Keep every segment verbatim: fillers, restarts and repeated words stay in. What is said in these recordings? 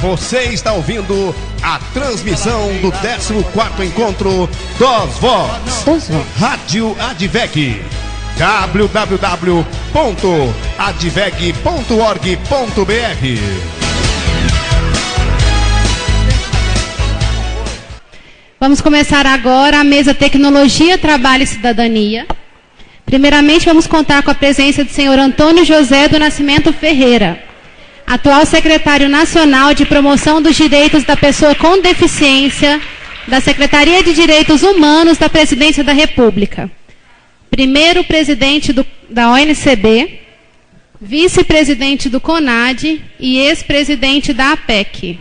Você está ouvindo a transmissão do décimo quarto encontro dos Vox. Rádio Adveg. w w w ponto adveg ponto org ponto b r. Vamos começar agora a mesa Tecnologia, Trabalho e Cidadania. Primeiramente, vamos contar com a presença do senhor Antônio José do Nascimento Ferreira, atual secretário nacional de promoção dos direitos da pessoa com deficiência da Secretaria de Direitos Humanos da Presidência da República. Primeiro presidente do, da O N C B, vice-presidente do CONAD e ex-presidente da A P E C.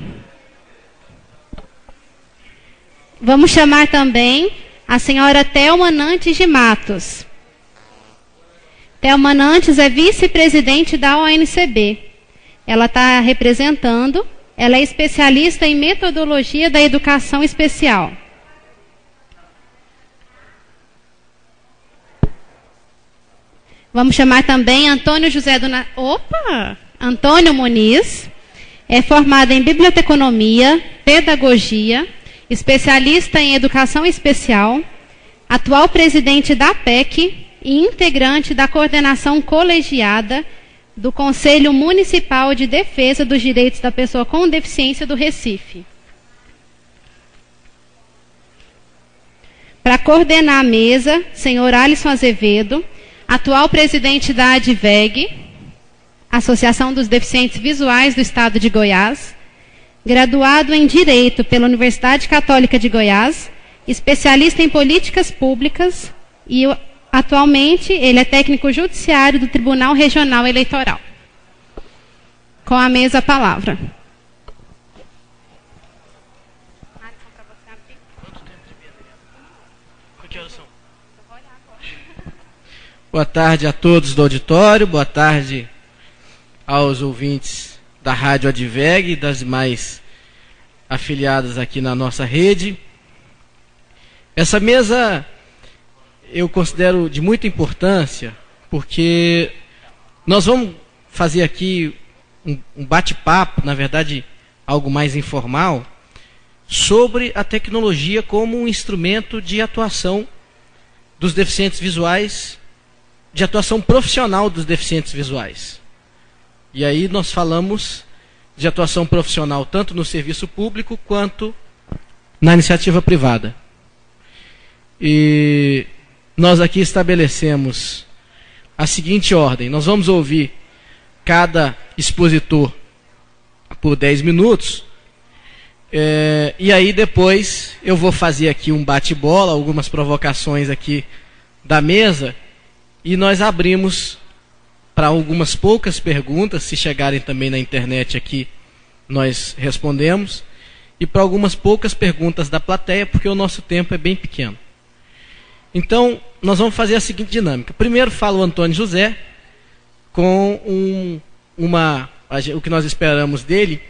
Vamos chamar também a senhora Thelma Nantes de Matos. Thelma Nantes é vice-presidente da O N C B. Ela está representando, ela é especialista em metodologia da educação especial. Vamos chamar também Antônio José do... Na... Opa! Antônio Muniz, é formado em biblioteconomia, pedagogia, especialista em educação especial, atual presidente da A P E C e integrante da coordenação colegiada do Conselho Municipal de Defesa dos Direitos da Pessoa com Deficiência do Recife. Para coordenar a mesa, senhor Alisson Azevedo, atual presidente da Adveg, Associação dos Deficientes Visuais do Estado de Goiás, graduado em Direito pela Universidade Católica de Goiás, especialista em políticas públicas e atualmente ele é técnico judiciário do Tribunal Regional Eleitoral. Com a mesa a palavra. Boa tarde a todos do auditório, boa tarde aos ouvintes da Rádio Adveg e das demais afiliadas aqui na nossa rede. Essa mesa eu considero de muita importância, porque nós vamos fazer aqui um, um bate-papo, na verdade algo mais informal, sobre a tecnologia como um instrumento de atuação dos deficientes visuais, de atuação profissional dos deficientes visuais. E aí nós falamos de atuação profissional tanto no serviço público quanto na iniciativa privada. E nós aqui estabelecemos a seguinte ordem: nós vamos ouvir cada expositor por dez minutos, é, e aí depois eu vou fazer aqui um bate-bola, algumas provocações aqui da mesa, e nós abrimos para algumas poucas perguntas, se chegarem também na internet aqui, nós respondemos, e para algumas poucas perguntas da plateia, porque o nosso tempo é bem pequeno. Então, nós vamos fazer a seguinte dinâmica. Primeiro fala o Antônio José, com um, uma, o que nós esperamos dele,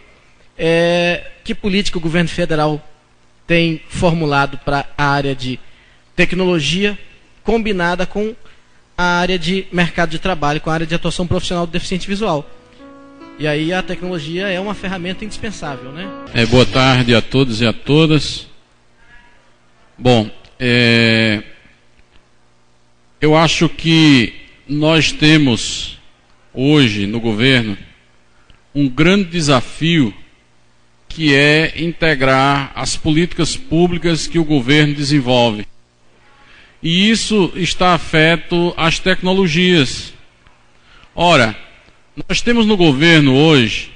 é que política o governo federal tem formulado para a área de tecnologia, combinada com a área de mercado de trabalho, com a área de atuação profissional do deficiente visual. E aí a tecnologia é uma ferramenta indispensável, né? É, boa tarde a todos e a todas. Bom, é, eu acho que nós temos hoje no governo um grande desafio, que é integrar as políticas públicas que o governo desenvolve. E isso está afeto às tecnologias. Ora, nós temos no governo hoje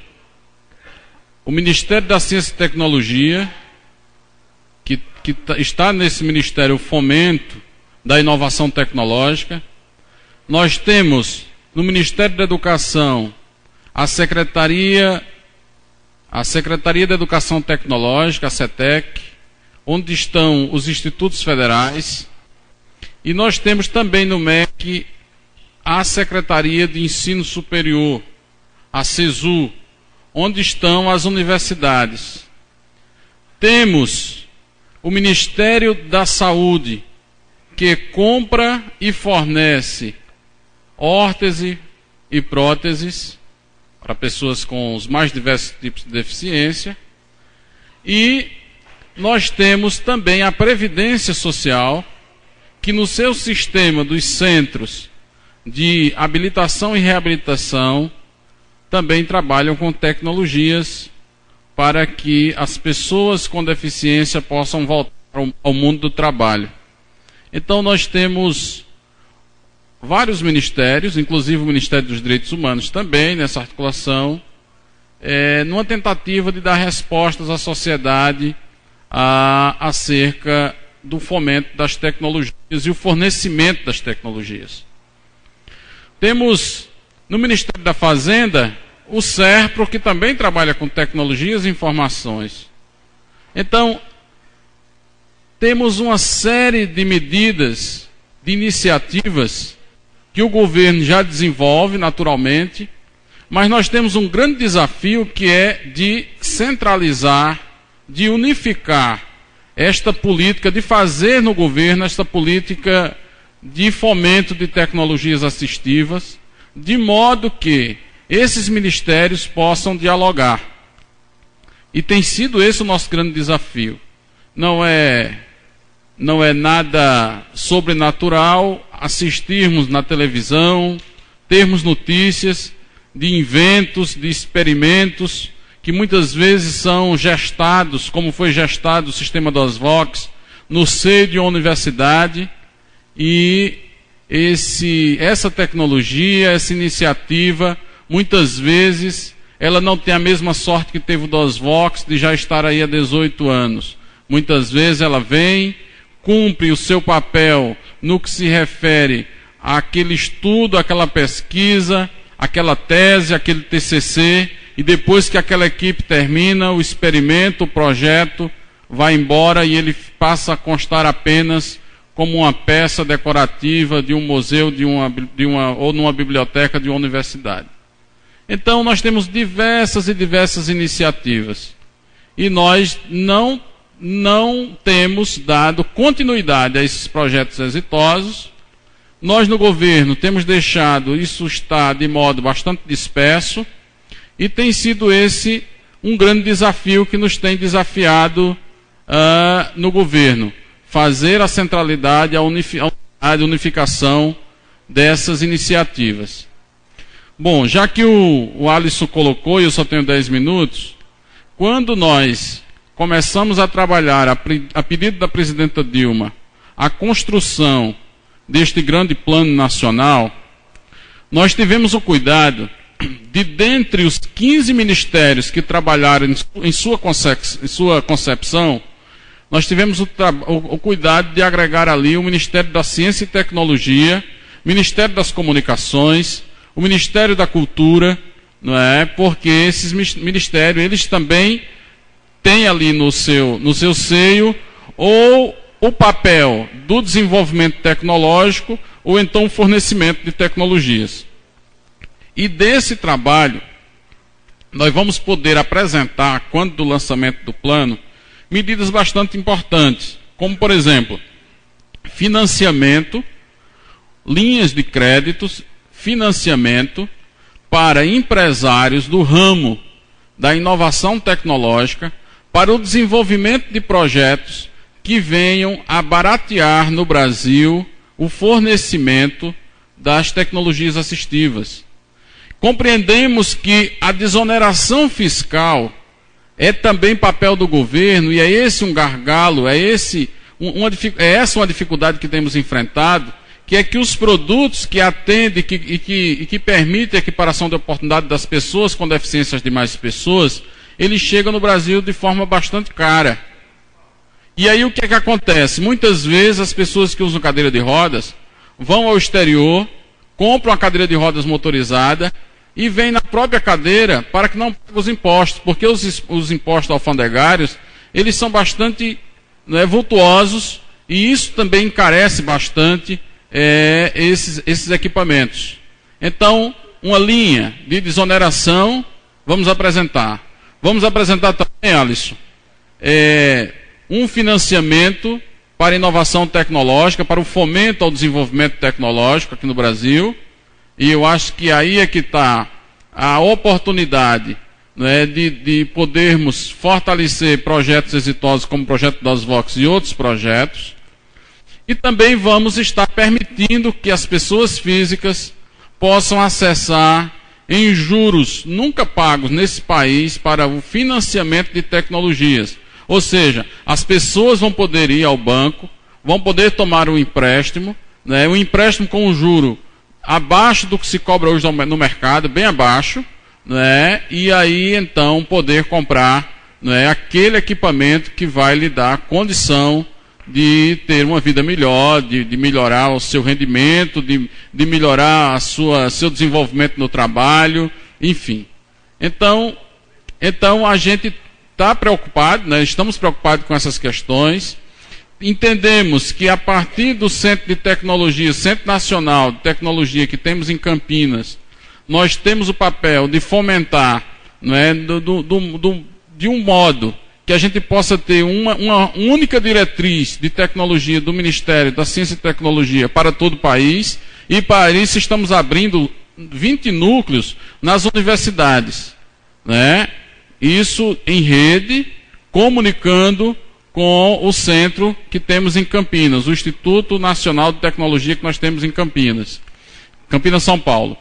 o Ministério da Ciência e Tecnologia, que, que está nesse ministério o fomento da inovação tecnológica. Nós temos no Ministério da Educação a Secretaria, a Secretaria da Educação Tecnológica, a CETEC, onde estão os institutos federais. E nós temos também no M E C a Secretaria de Ensino Superior, a CESU, onde estão as universidades. Temos o Ministério da Saúde, que compra e fornece órtese e próteses, para pessoas com os mais diversos tipos de deficiência. E nós temos também a Previdência Social, que no seu sistema dos centros de habilitação e reabilitação também trabalham com tecnologias para que as pessoas com deficiência possam voltar ao mundo do trabalho. Então nós temos vários ministérios, inclusive o Ministério dos Direitos Humanos também, nessa articulação, é, numa tentativa de dar respostas à sociedade a, acerca do fomento das tecnologias e o fornecimento das tecnologias. Temos no Ministério da Fazenda o SERPRO, que também trabalha com tecnologias e informações. Então, temos uma série de medidas, de iniciativas que o governo já desenvolve naturalmente, mas nós temos um grande desafio que é de centralizar, de unificar esta política, de fazer no governo esta política de fomento de tecnologias assistivas, de modo que esses ministérios possam dialogar. E tem sido esse o nosso grande desafio. Não é, não é nada sobrenatural assistirmos na televisão, termos notícias de inventos, de experimentos, que muitas vezes são gestados, como foi gestado o sistema das Vox, no seio de uma universidade, e esse, essa tecnologia, essa iniciativa, muitas vezes, ela não tem a mesma sorte que teve o DOSVOX de já estar aí há dezoito anos. Muitas vezes ela vem, cumpre o seu papel no que se refere àquele estudo, àquela pesquisa, aquela tese, aquele T C C, e depois que aquela equipe termina o experimento, o projeto, vai embora e ele passa a constar apenas como uma peça decorativa de um museu, de uma, de uma, ou numa biblioteca de uma universidade. Então nós temos diversas e diversas iniciativas. E nós não, não temos dado continuidade a esses projetos exitosos. Nós no governo temos deixado isso estar de modo bastante disperso, e tem sido esse um grande desafio que nos tem desafiado uh, no governo. Fazer a centralidade, a, unifi a unificação dessas iniciativas. Bom, já que o, o Alisson colocou, e eu só tenho dez minutos, quando nós começamos a trabalhar, a, a pedido da presidenta Dilma, a construção deste grande plano nacional, nós tivemos o cuidado de, dentre os quinze ministérios que trabalharam em, em, sua, concep em sua concepção, nós tivemos o, o, o cuidado de agregar ali o Ministério da Ciência e Tecnologia, Ministério das Comunicações, o Ministério da Cultura, não é? Porque esses ministérios, eles também têm ali no seu, no seu seio ou o papel do desenvolvimento tecnológico ou então o fornecimento de tecnologias. E desse trabalho, nós vamos poder apresentar, quando do lançamento do plano, medidas bastante importantes, como, por exemplo, financiamento, linhas de créditos, financiamento para empresários do ramo da inovação tecnológica, para o desenvolvimento de projetos que venham a baratear no Brasil o fornecimento das tecnologias assistivas. Compreendemos que a desoneração fiscal é também papel do governo, e é esse um gargalo, é, esse, uma, é essa uma dificuldade que temos enfrentado, que é que os produtos que atendem que, e, que, e que permitem a equiparação de oportunidade das pessoas com deficiências de mais pessoas, eles chegam no Brasil de forma bastante cara. E aí o que é que acontece? Muitas vezes as pessoas que usam cadeira de rodas vão ao exterior, compram uma cadeira de rodas motorizada e vêm na própria cadeira para que não paguem os impostos, porque os, os impostos alfandegários, eles são bastante, né, vultuosos, e isso também encarece bastante é, esses, esses equipamentos. Então, uma linha de desoneração, vamos apresentar. Vamos apresentar também, Alisson, é, um financiamento para inovação tecnológica, para o fomento ao desenvolvimento tecnológico aqui no Brasil. E eu acho que aí é que está a oportunidade, né, de, de podermos fortalecer projetos exitosos como o projeto das Vox e outros projetos. E também vamos estar permitindo que as pessoas físicas possam acessar em juros nunca pagos nesse país para o financiamento de tecnologias. Ou seja, as pessoas vão poder ir ao banco, vão poder tomar um empréstimo, né, um empréstimo com um juro abaixo do que se cobra hoje no mercado, bem abaixo, né, e aí então poder comprar, né, aquele equipamento que vai lhe dar condição de ter uma vida melhor, de, de melhorar o seu rendimento, de, de melhorar a sua, seu desenvolvimento no trabalho, enfim. Então, então a gente está preocupado, né, estamos preocupados com essas questões. Entendemos que a partir do Centro de Tecnologia, Centro Nacional de Tecnologia que temos em Campinas, nós temos o papel de fomentar, né, do, do, do, de um modo que a gente possa ter uma, uma única diretriz de tecnologia do Ministério da Ciência e Tecnologia para todo o país, e para isso estamos abrindo vinte núcleos nas universidades, né? Isso em rede, comunicando com o centro que temos em Campinas, o Instituto Nacional de Tecnologia que nós temos em Campinas, Campinas, São Paulo.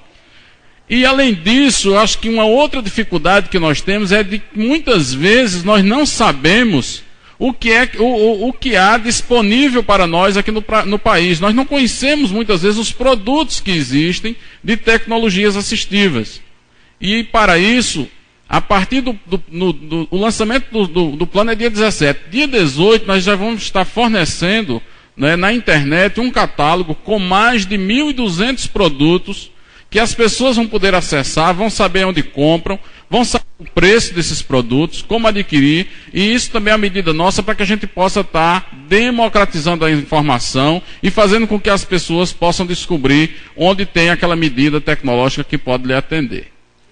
E além disso, acho que uma outra dificuldade que nós temos é de que muitas vezes nós não sabemos o que, é, o, o, o que há disponível para nós aqui no, no país. Nós não conhecemos muitas vezes os produtos que existem de tecnologias assistivas. E para isso, a partir do, do, no, do o lançamento do, do, do plano é dia dezessete. Dia dezoito nós já vamos estar fornecendo, né, na internet um catálogo com mais de mil e duzentos produtos que as pessoas vão poder acessar, vão saber onde compram, vão saber o preço desses produtos, como adquirir, e isso também é uma medida nossa para que a gente possa estar democratizando a informação e fazendo com que as pessoas possam descobrir onde tem aquela medida tecnológica que pode lhe atender.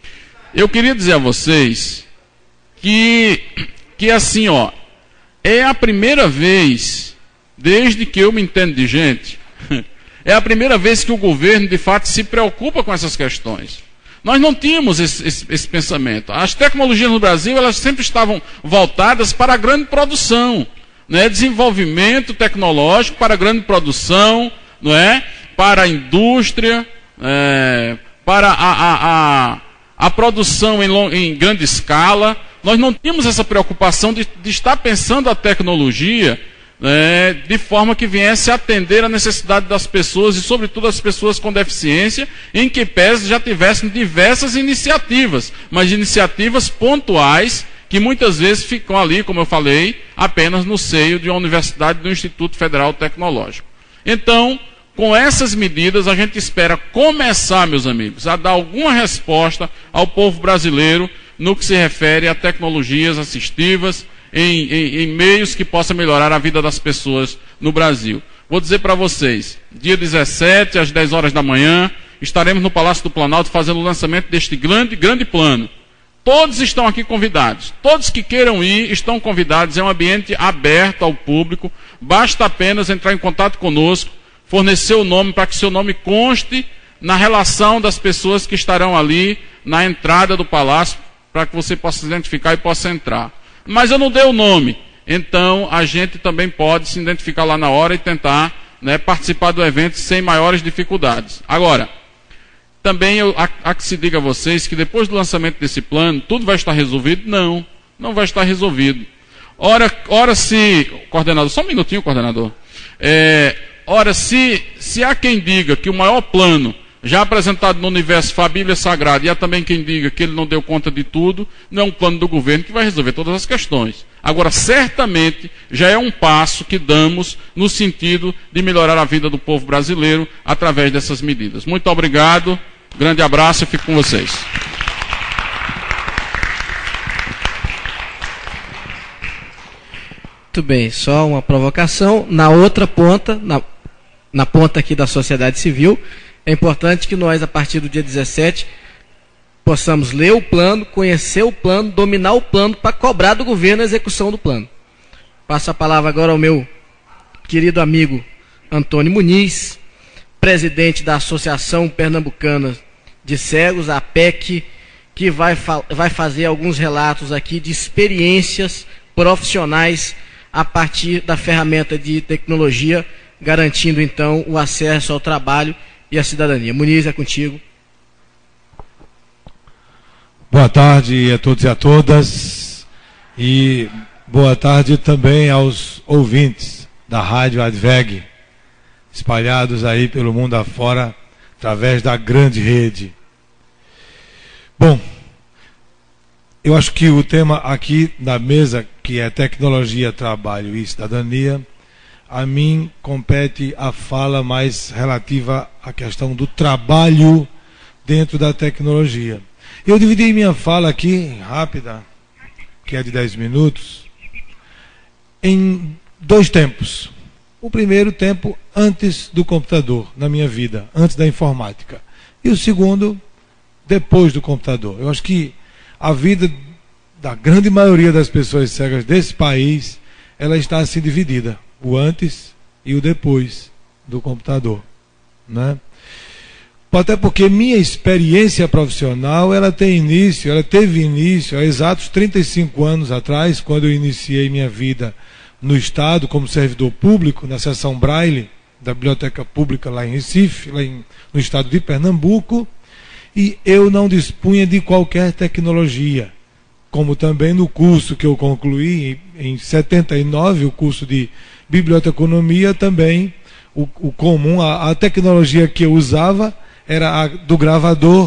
Eu queria dizer a vocês que, que assim, ó, é a primeira vez, desde que eu me entendo de gente, é a primeira vez que o governo, de fato, se preocupa com essas questões. Nós não tínhamos esse, esse, esse pensamento. As tecnologias no Brasil, elas sempre estavam voltadas para a grande produção, né? Desenvolvimento tecnológico para a grande produção, não é? Para a indústria, é, para a, a, a, a produção em, long, em grande escala. Nós não tínhamos essa preocupação de, de estar pensando a tecnologia, É, de forma que viesse a atender a necessidade das pessoas, e sobretudo as pessoas com deficiência, em que pese já tivessem diversas iniciativas, mas iniciativas pontuais, que muitas vezes ficam ali, como eu falei, apenas no seio de uma universidade, do Instituto Federal Tecnológico. Então, com essas medidas, a gente espera começar, meus amigos, a dar alguma resposta ao povo brasileiro no que se refere a tecnologias assistivas, Em, em, em meios que possam melhorar a vida das pessoas no Brasil. Vou dizer para vocês, dia dezessete, às dez horas da manhã, estaremos no Palácio do Planalto fazendo o lançamento deste grande, grande plano. Todos estão aqui convidados. Todos que queiram ir estão convidados. É um ambiente aberto ao público. Basta apenas entrar em contato conosco, fornecer o nome para que seu nome conste na relação das pessoas que estarão ali na entrada do palácio, para que você possa se identificar e possa entrar. Mas eu não dei o nome, então a gente também pode se identificar lá na hora e tentar, né, participar do evento sem maiores dificuldades. Agora, também eu, há, há que se diga a vocês que depois do lançamento desse plano, tudo vai estar resolvido? Não, não vai estar resolvido. Ora, ora se, coordenador, só um minutinho, coordenador. É, ora, se, se há quem diga que o maior plano já apresentado no universo foi a Bíblia Sagrada, e há também quem diga que ele não deu conta de tudo, não é um plano do governo que vai resolver todas as questões. Agora, certamente, já é um passo que damos no sentido de melhorar a vida do povo brasileiro através dessas medidas. Muito obrigado, grande abraço e fico com vocês. Muito bem, só uma provocação. Na outra ponta, na, na ponta aqui da sociedade civil, é importante que nós, a partir do dia dezessete, possamos ler o plano, conhecer o plano, dominar o plano, para cobrar do governo a execução do plano. Passo a palavra agora ao meu querido amigo Antônio Muniz, presidente da Associação Pernambucana de Cegos, a APEC, que vai, fa vai fazer alguns relatos aqui de experiências profissionais a partir da ferramenta de tecnologia, garantindo então o acesso ao trabalho e à cidadania. Muniz, é contigo. Boa tarde a todos e a todas, e boa tarde também aos ouvintes da Rádio Adveg, espalhados aí pelo mundo afora, através da grande rede. Bom, eu acho que o tema aqui na mesa, que é tecnologia, trabalho e cidadania, a mim compete a fala mais relativa à questão do trabalho dentro da tecnologia. Eu dividi minha fala aqui, rápida, que é de dez minutos, em dois tempos. O primeiro tempo antes do computador, na minha vida, antes da informática. E o segundo, depois do computador. Eu acho que a vida da grande maioria das pessoas cegas desse país, ela está assim dividida. O antes e o depois do computador, né? Até porque minha experiência profissional, ela tem início, ela teve início há exatos trinta e cinco anos atrás, quando eu iniciei minha vida no Estado como servidor público, na seção Braille da Biblioteca Pública lá em Recife, lá em, no estado de Pernambuco, e eu não dispunha de qualquer tecnologia, como também no curso que eu concluí em, em setenta e nove, o curso de biblioteconomia, também o, o comum, a, a tecnologia que eu usava era a do gravador,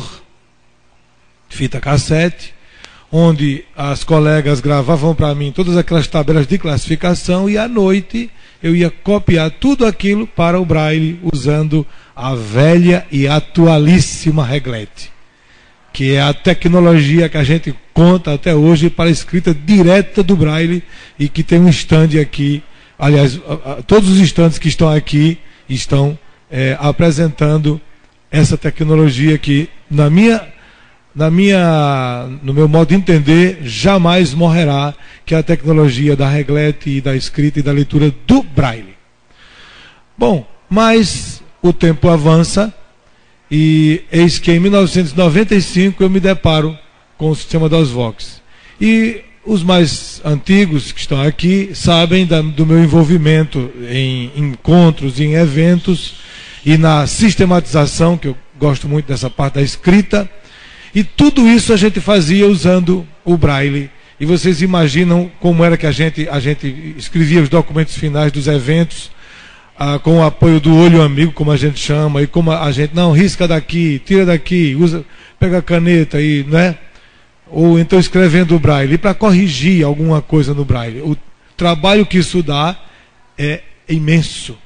fita cassete, onde as colegas gravavam para mim todas aquelas tabelas de classificação, e à noite eu ia copiar tudo aquilo para o Braille, usando a velha e atualíssima Reglete, que é a tecnologia que a gente conta até hoje para a escrita direta do Braille, e que tem um stand aqui, aliás, todos os stands que estão aqui estão é, apresentando essa tecnologia que, na minha, na minha, no meu modo de entender, jamais morrerá, que é a tecnologia da Reglete e da escrita e da leitura do Braille. Bom, mas o tempo avança, e eis que em mil novecentos e noventa e cinco eu me deparo com o sistema DOSVox. E os mais antigos que estão aqui sabem da, do meu envolvimento em encontros, em eventos, e na sistematização, que eu gosto muito dessa parte da escrita, e tudo isso a gente fazia usando o Braille. E vocês imaginam como era que a gente, a gente escrevia os documentos finais dos eventos, ah, com o apoio do olho amigo, como a gente chama, e como a gente, não, risca daqui, tira daqui, usa, pega a caneta, e, né? Ou então escrevendo o Braille, para corrigir alguma coisa no Braille. O trabalho que isso dá é imenso.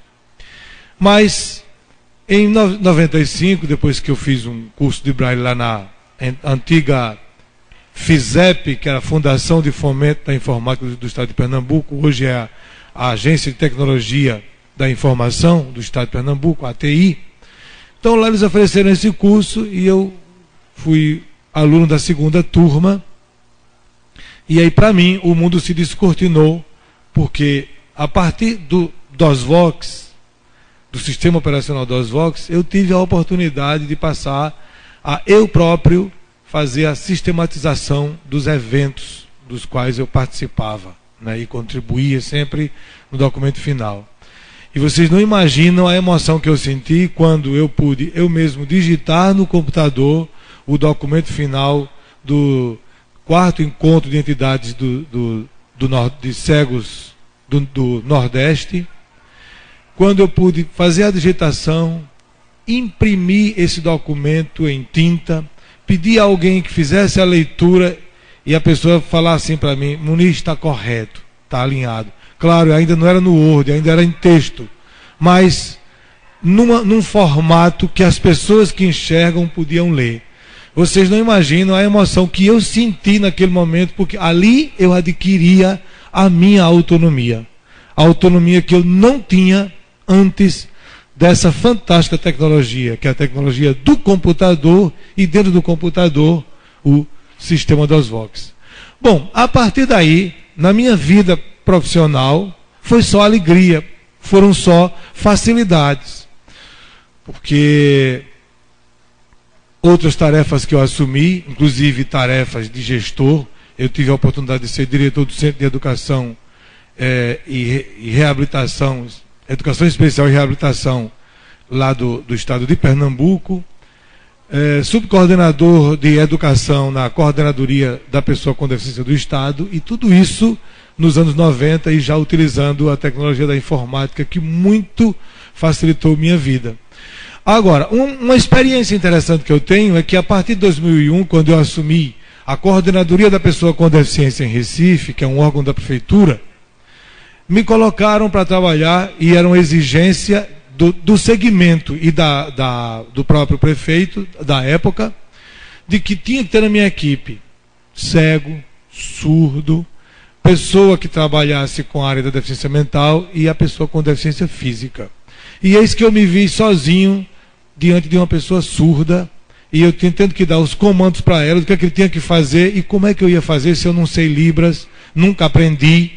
Mas em noventa e cinco, depois que eu fiz um curso de Braille lá na antiga FISEP, que era a Fundação de Fomento da Informática do Estado de Pernambuco, hoje é a, a Agência de Tecnologia da Informação do Estado de Pernambuco, a A T I. Então lá eles ofereceram esse curso e eu fui aluno da segunda turma. E aí, para mim, o mundo se descortinou, porque a partir do DOSVox, do sistema operacional DOSVox, eu tive a oportunidade de passar a eu próprio fazer a sistematização dos eventos dos quais eu participava, né, e contribuía sempre no documento final. E vocês não imaginam a emoção que eu senti quando eu pude, eu mesmo, digitar no computador o documento final do quarto encontro de entidades do, do, do, de cegos do, do Nordeste, quando eu pude fazer a digitação, imprimir esse documento em tinta, pedir a alguém que fizesse a leitura e a pessoa falar assim para mim: Muniz, está correto, está alinhado. Claro, ainda não era no Word, ainda era em texto, mas numa, num formato que as pessoas que enxergam podiam ler. Vocês não imaginam a emoção que eu senti naquele momento, porque ali eu adquiria a minha autonomia. A autonomia que eu não tinha antes dessa fantástica tecnologia, que é a tecnologia do computador, e dentro do computador, o sistema DOSVox. Bom, a partir daí, na minha vida profissional, foi só alegria, foram só facilidades. Porque outras tarefas que eu assumi, inclusive tarefas de gestor. Eu tive a oportunidade de ser diretor do Centro de Educação eh, e, e Reabilitação, Educação Especial e Reabilitação, lá do, do estado de Pernambuco, eh, subcoordenador de Educação na Coordenadoria da Pessoa com Deficiência do Estado, e tudo isso nos anos noventa e já utilizando a tecnologia da informática, que muito facilitou minha vida. Agora, um, uma experiência interessante que eu tenho é que a partir de dois mil e um, quando eu assumi a Coordenadoria da Pessoa com Deficiência em Recife, que é um órgão da Prefeitura, me colocaram para trabalhar, e era uma exigência do, do segmento e da, da, do próprio prefeito da época, de que tinha que ter na minha equipe cego, surdo, pessoa que trabalhasse com a área da deficiência mental e a pessoa com deficiência física. E eis que eu me vi sozinho diante de uma pessoa surda, e eu tentando que dar os comandos para ela, do que, é que ele tinha que fazer, e como é que eu ia fazer se eu não sei Libras, nunca aprendi.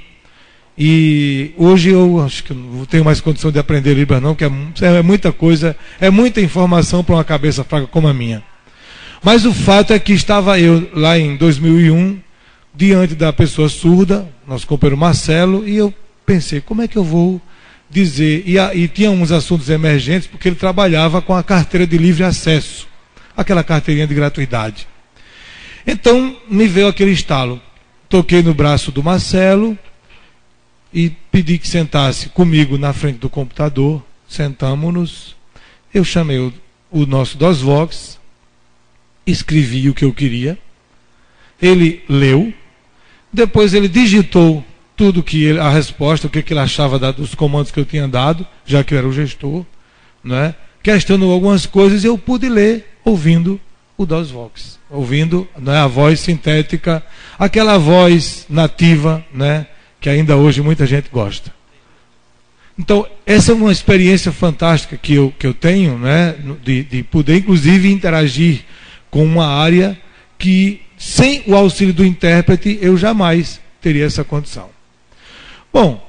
E hoje eu acho que não tenho mais condição de aprender Libras não, que é, é muita coisa, é muita informação para uma cabeça fraca como a minha. Mas o fato é que estava eu lá em dois mil e um, diante da pessoa surda, nosso companheiro Marcelo, e eu pensei, como é que eu vou dizer, e, a, e tinha uns assuntos emergentes, porque ele trabalhava com a carteira de livre acesso, aquela carteirinha de gratuidade. Então me veio aquele estalo, toquei no braço do Marcelo e pedi que sentasse comigo na frente do computador. Sentamos-nos, eu chamei o, o nosso DOSVox, escrevi o que eu queria, ele leu, depois ele digitou tudo que ele, a resposta, o que ele achava da, dos comandos que eu tinha dado, já que eu era o gestor, né? Questionou algumas coisas e eu pude ler ouvindo o DOSVox, ouvindo, né, a voz sintética, aquela voz nativa, né, que ainda hoje muita gente gosta. Então, essa é uma experiência fantástica que eu, que eu tenho, né, de, de poder, inclusive, interagir com uma área que, sem o auxílio do intérprete, eu jamais teria essa condição. Bom,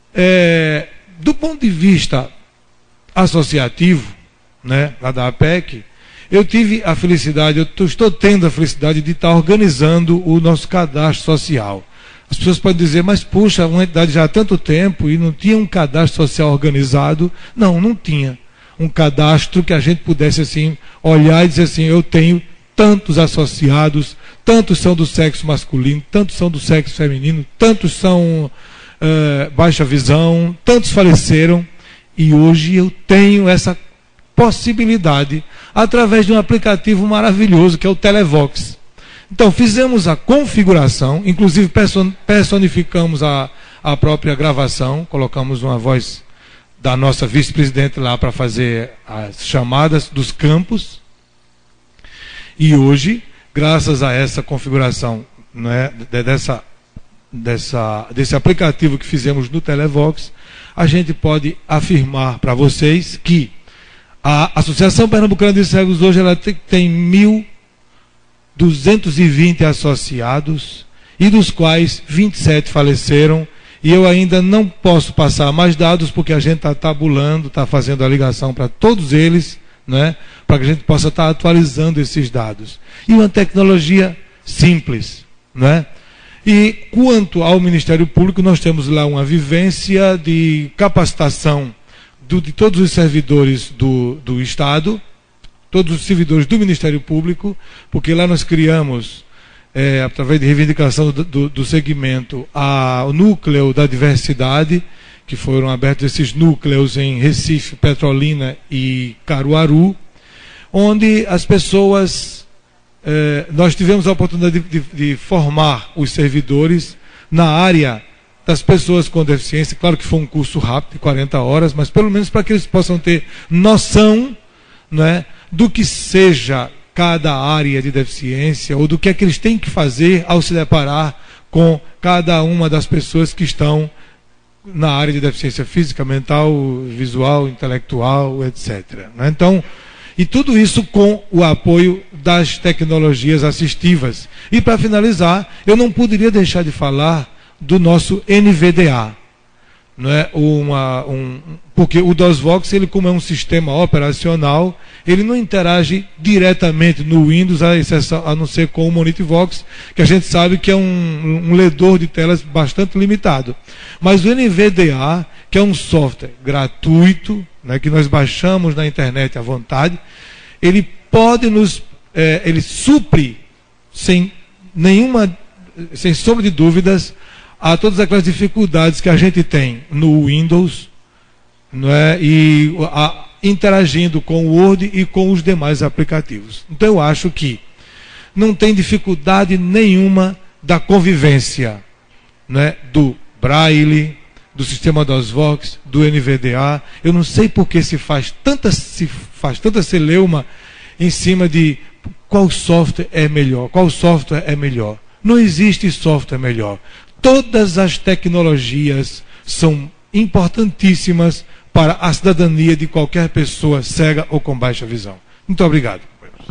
é, do ponto de vista associativo, né, lá da A P E C, eu tive a felicidade, eu estou tendo a felicidade de estar organizando o nosso cadastro social. As pessoas podem dizer, mas puxa, uma entidade já há tanto tempo e não tinha um cadastro social organizado. Não, não tinha um cadastro que a gente pudesse assim olhar e dizer assim, eu tenho tantos associados, tantos são do sexo masculino, tantos são do sexo feminino, tantos são uh, baixa visão, tantos faleceram, e hoje eu tenho essa possibilidade através de um aplicativo maravilhoso que é o Televox. Então fizemos a configuração, inclusive personificamos a, a própria gravação, colocamos uma voz da nossa vice-presidente lá para fazer as chamadas dos campos, e hoje, graças a essa configuração, né, dessa, dessa, desse aplicativo que fizemos no Televox, a gente pode afirmar para vocês que a Associação Pernambucana de Cegos hoje ela tem mil duzentos e vinte associados, e dos quais vinte e sete faleceram, e eu ainda não posso passar mais dados, porque a gente está tabulando, está fazendo a ligação para todos eles, né, para que a gente possa estar atualizando esses dados. E uma tecnologia simples, né? E quanto ao Ministério Público, nós temos lá uma vivência de capacitação do, de todos os servidores do, do Estado, todos os servidores do Ministério Público, porque lá nós criamos, é, através de reivindicação do, do, do segmento, a, o núcleo da diversidade, que foram abertos esses núcleos em Recife, Petrolina e Caruaru, onde as pessoas, é, nós tivemos a oportunidade de, de, de formar os servidores na área das pessoas com deficiência. Claro que foi um curso rápido, de quarenta horas, mas pelo menos para que eles possam ter noção, né, do que seja cada área de deficiência, ou do que é que eles têm que fazer ao se deparar com cada uma das pessoas que estão na área de deficiência física, mental, visual, intelectual, etcétera. Então, e tudo isso com o apoio das tecnologias assistivas. E para finalizar, eu não poderia deixar de falar do nosso N V D A, não é uma, um, porque o DOSVox, ele, como é um sistema operacional, ele não interage diretamente no Windows, a, exceção, a não ser com o MonitorVox, que a gente sabe que é um, um ledor de telas bastante limitado. Mas o N V D A, que é um software gratuito, né, que nós baixamos na internet à vontade, ele pode nos, é, ele supre sem nenhuma, sem sombra de dúvidas, a todas aquelas dificuldades que a gente tem no Windows, não é? E a, interagindo com o Word e com os demais aplicativos. Então eu acho que não tem dificuldade nenhuma da convivência, não é? Do Braille, do sistema DOSVox, do N V D A. Eu não sei por que se faz tanta, se faz tanta celeuma em cima de qual software é melhor, qual software é melhor. Não existe software melhor. Todas as tecnologias são importantíssimas para a cidadania de qualquer pessoa cega ou com baixa visão. Muito obrigado.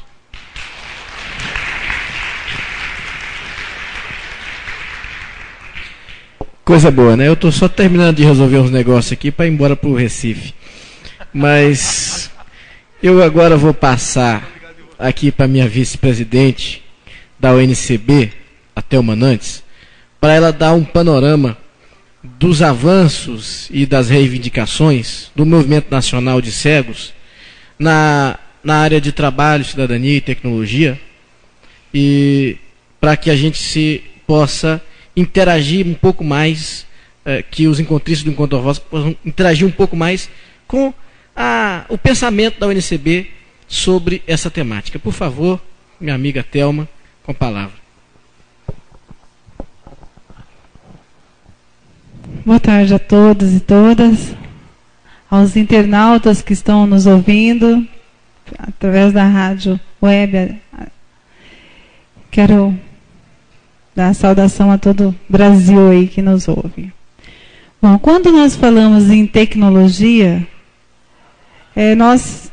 Coisa boa, né? Eu estou só terminando de resolver uns negócios aqui para ir embora para o Recife. Mas eu agora vou passar aqui para minha vice-presidente da U N C B, a Thelma Nantes, para ela dar um panorama dos avanços e das reivindicações do Movimento Nacional de Cegos na, na área de trabalho, cidadania e tecnologia, e para que a gente se possa interagir um pouco mais, eh, que os encontristas do Encontro Voz possam interagir um pouco mais com a, o pensamento da U N C B sobre essa temática. Por favor, minha amiga Thelma, com a palavra. Boa tarde a todos e todas, aos internautas que estão nos ouvindo através da rádio web. Quero dar saudação a todo o Brasil aí que nos ouve. Bom, quando nós falamos em tecnologia, é, nós,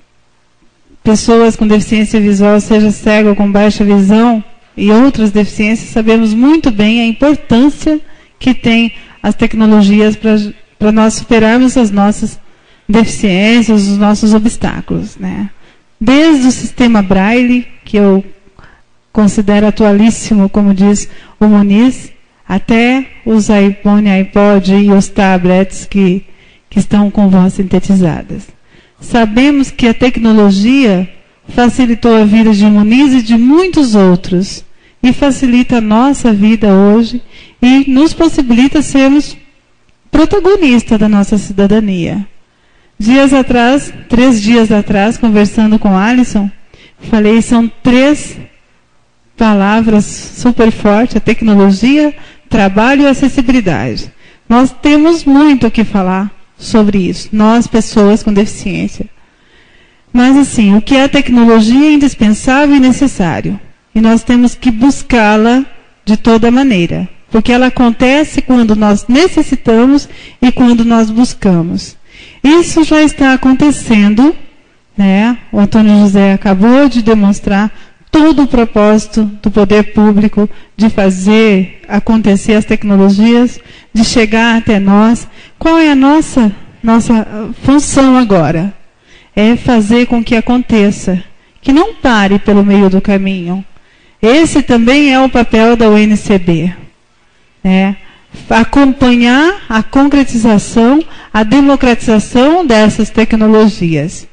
pessoas com deficiência visual, seja cego ou com baixa visão, e outras deficiências, sabemos muito bem a importância que tem as tecnologias para nós superarmos as nossas deficiências, os nossos obstáculos, né? Desde o sistema Braille, que eu considero atualíssimo, como diz o Muniz, até os iPhone, iPod e os tablets que, que estão com voz sintetizadas. Sabemos que a tecnologia facilitou a vida de Muniz e de muitos outros, e facilita a nossa vida hoje e nos possibilita sermos protagonistas da nossa cidadania. Dias atrás, três dias atrás, conversando com Alisson, falei, são três palavras super fortes: a tecnologia, trabalho e acessibilidade. Nós temos muito o que falar sobre isso, nós, pessoas com deficiência. Mas, assim, o que é tecnologia é indispensável e necessário. E nós temos que buscá-la de toda maneira. Porque ela acontece quando nós necessitamos e quando nós buscamos. Isso já está acontecendo, né? O Antônio José acabou de demonstrar todo o propósito do poder público de fazer acontecer as tecnologias, de chegar até nós. Qual é a nossa, nossa função agora? É fazer com que aconteça, que não pare pelo meio do caminho. Esse também é o papel da U N C B. Né? Acompanhar a concretização, a democratização dessas tecnologias.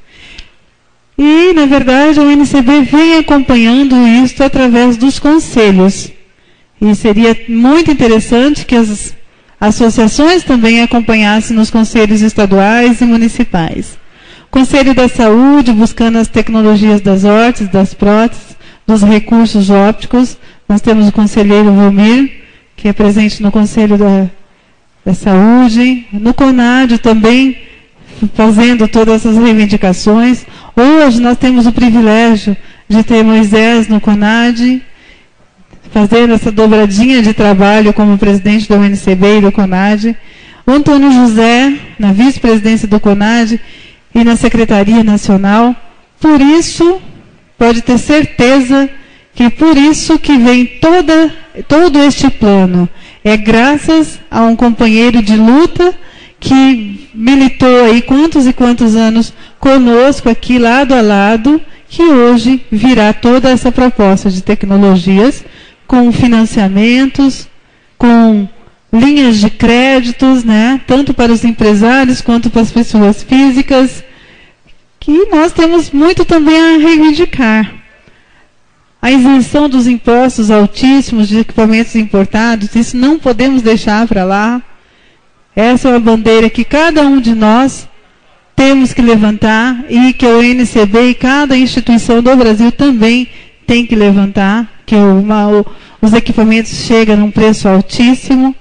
E, na verdade, a U N C B vem acompanhando isso através dos conselhos. E seria muito interessante que as associações também acompanhassem nos conselhos estaduais e municipais. Conselho da Saúde, buscando as tecnologias das órteses, das próteses, dos recursos ópticos. Nós temos o conselheiro Vomir, que é presente no Conselho da, da Saúde. No CONAD também, fazendo todas essas reivindicações. Hoje nós temos o privilégio de ter Moisés no CONAD, fazendo essa dobradinha de trabalho como presidente da U N C B e do CONAD. O Antônio José, na vice-presidência do CONAD e na Secretaria Nacional. Por isso, pode ter certeza que por isso que vem toda, todo este plano. É graças a um companheiro de luta que militou aí quantos e quantos anos conosco aqui, lado a lado, que hoje virá toda essa proposta de tecnologias com financiamentos, com linhas de créditos, né, tanto para os empresários quanto para as pessoas físicas, que nós temos muito também a reivindicar. A isenção dos impostos altíssimos de equipamentos importados, isso não podemos deixar para lá. Essa é uma bandeira que cada um de nós temos que levantar e que a O N C B e cada instituição do Brasil também tem que levantar, que uma, o, os equipamentos chegam num preço altíssimo.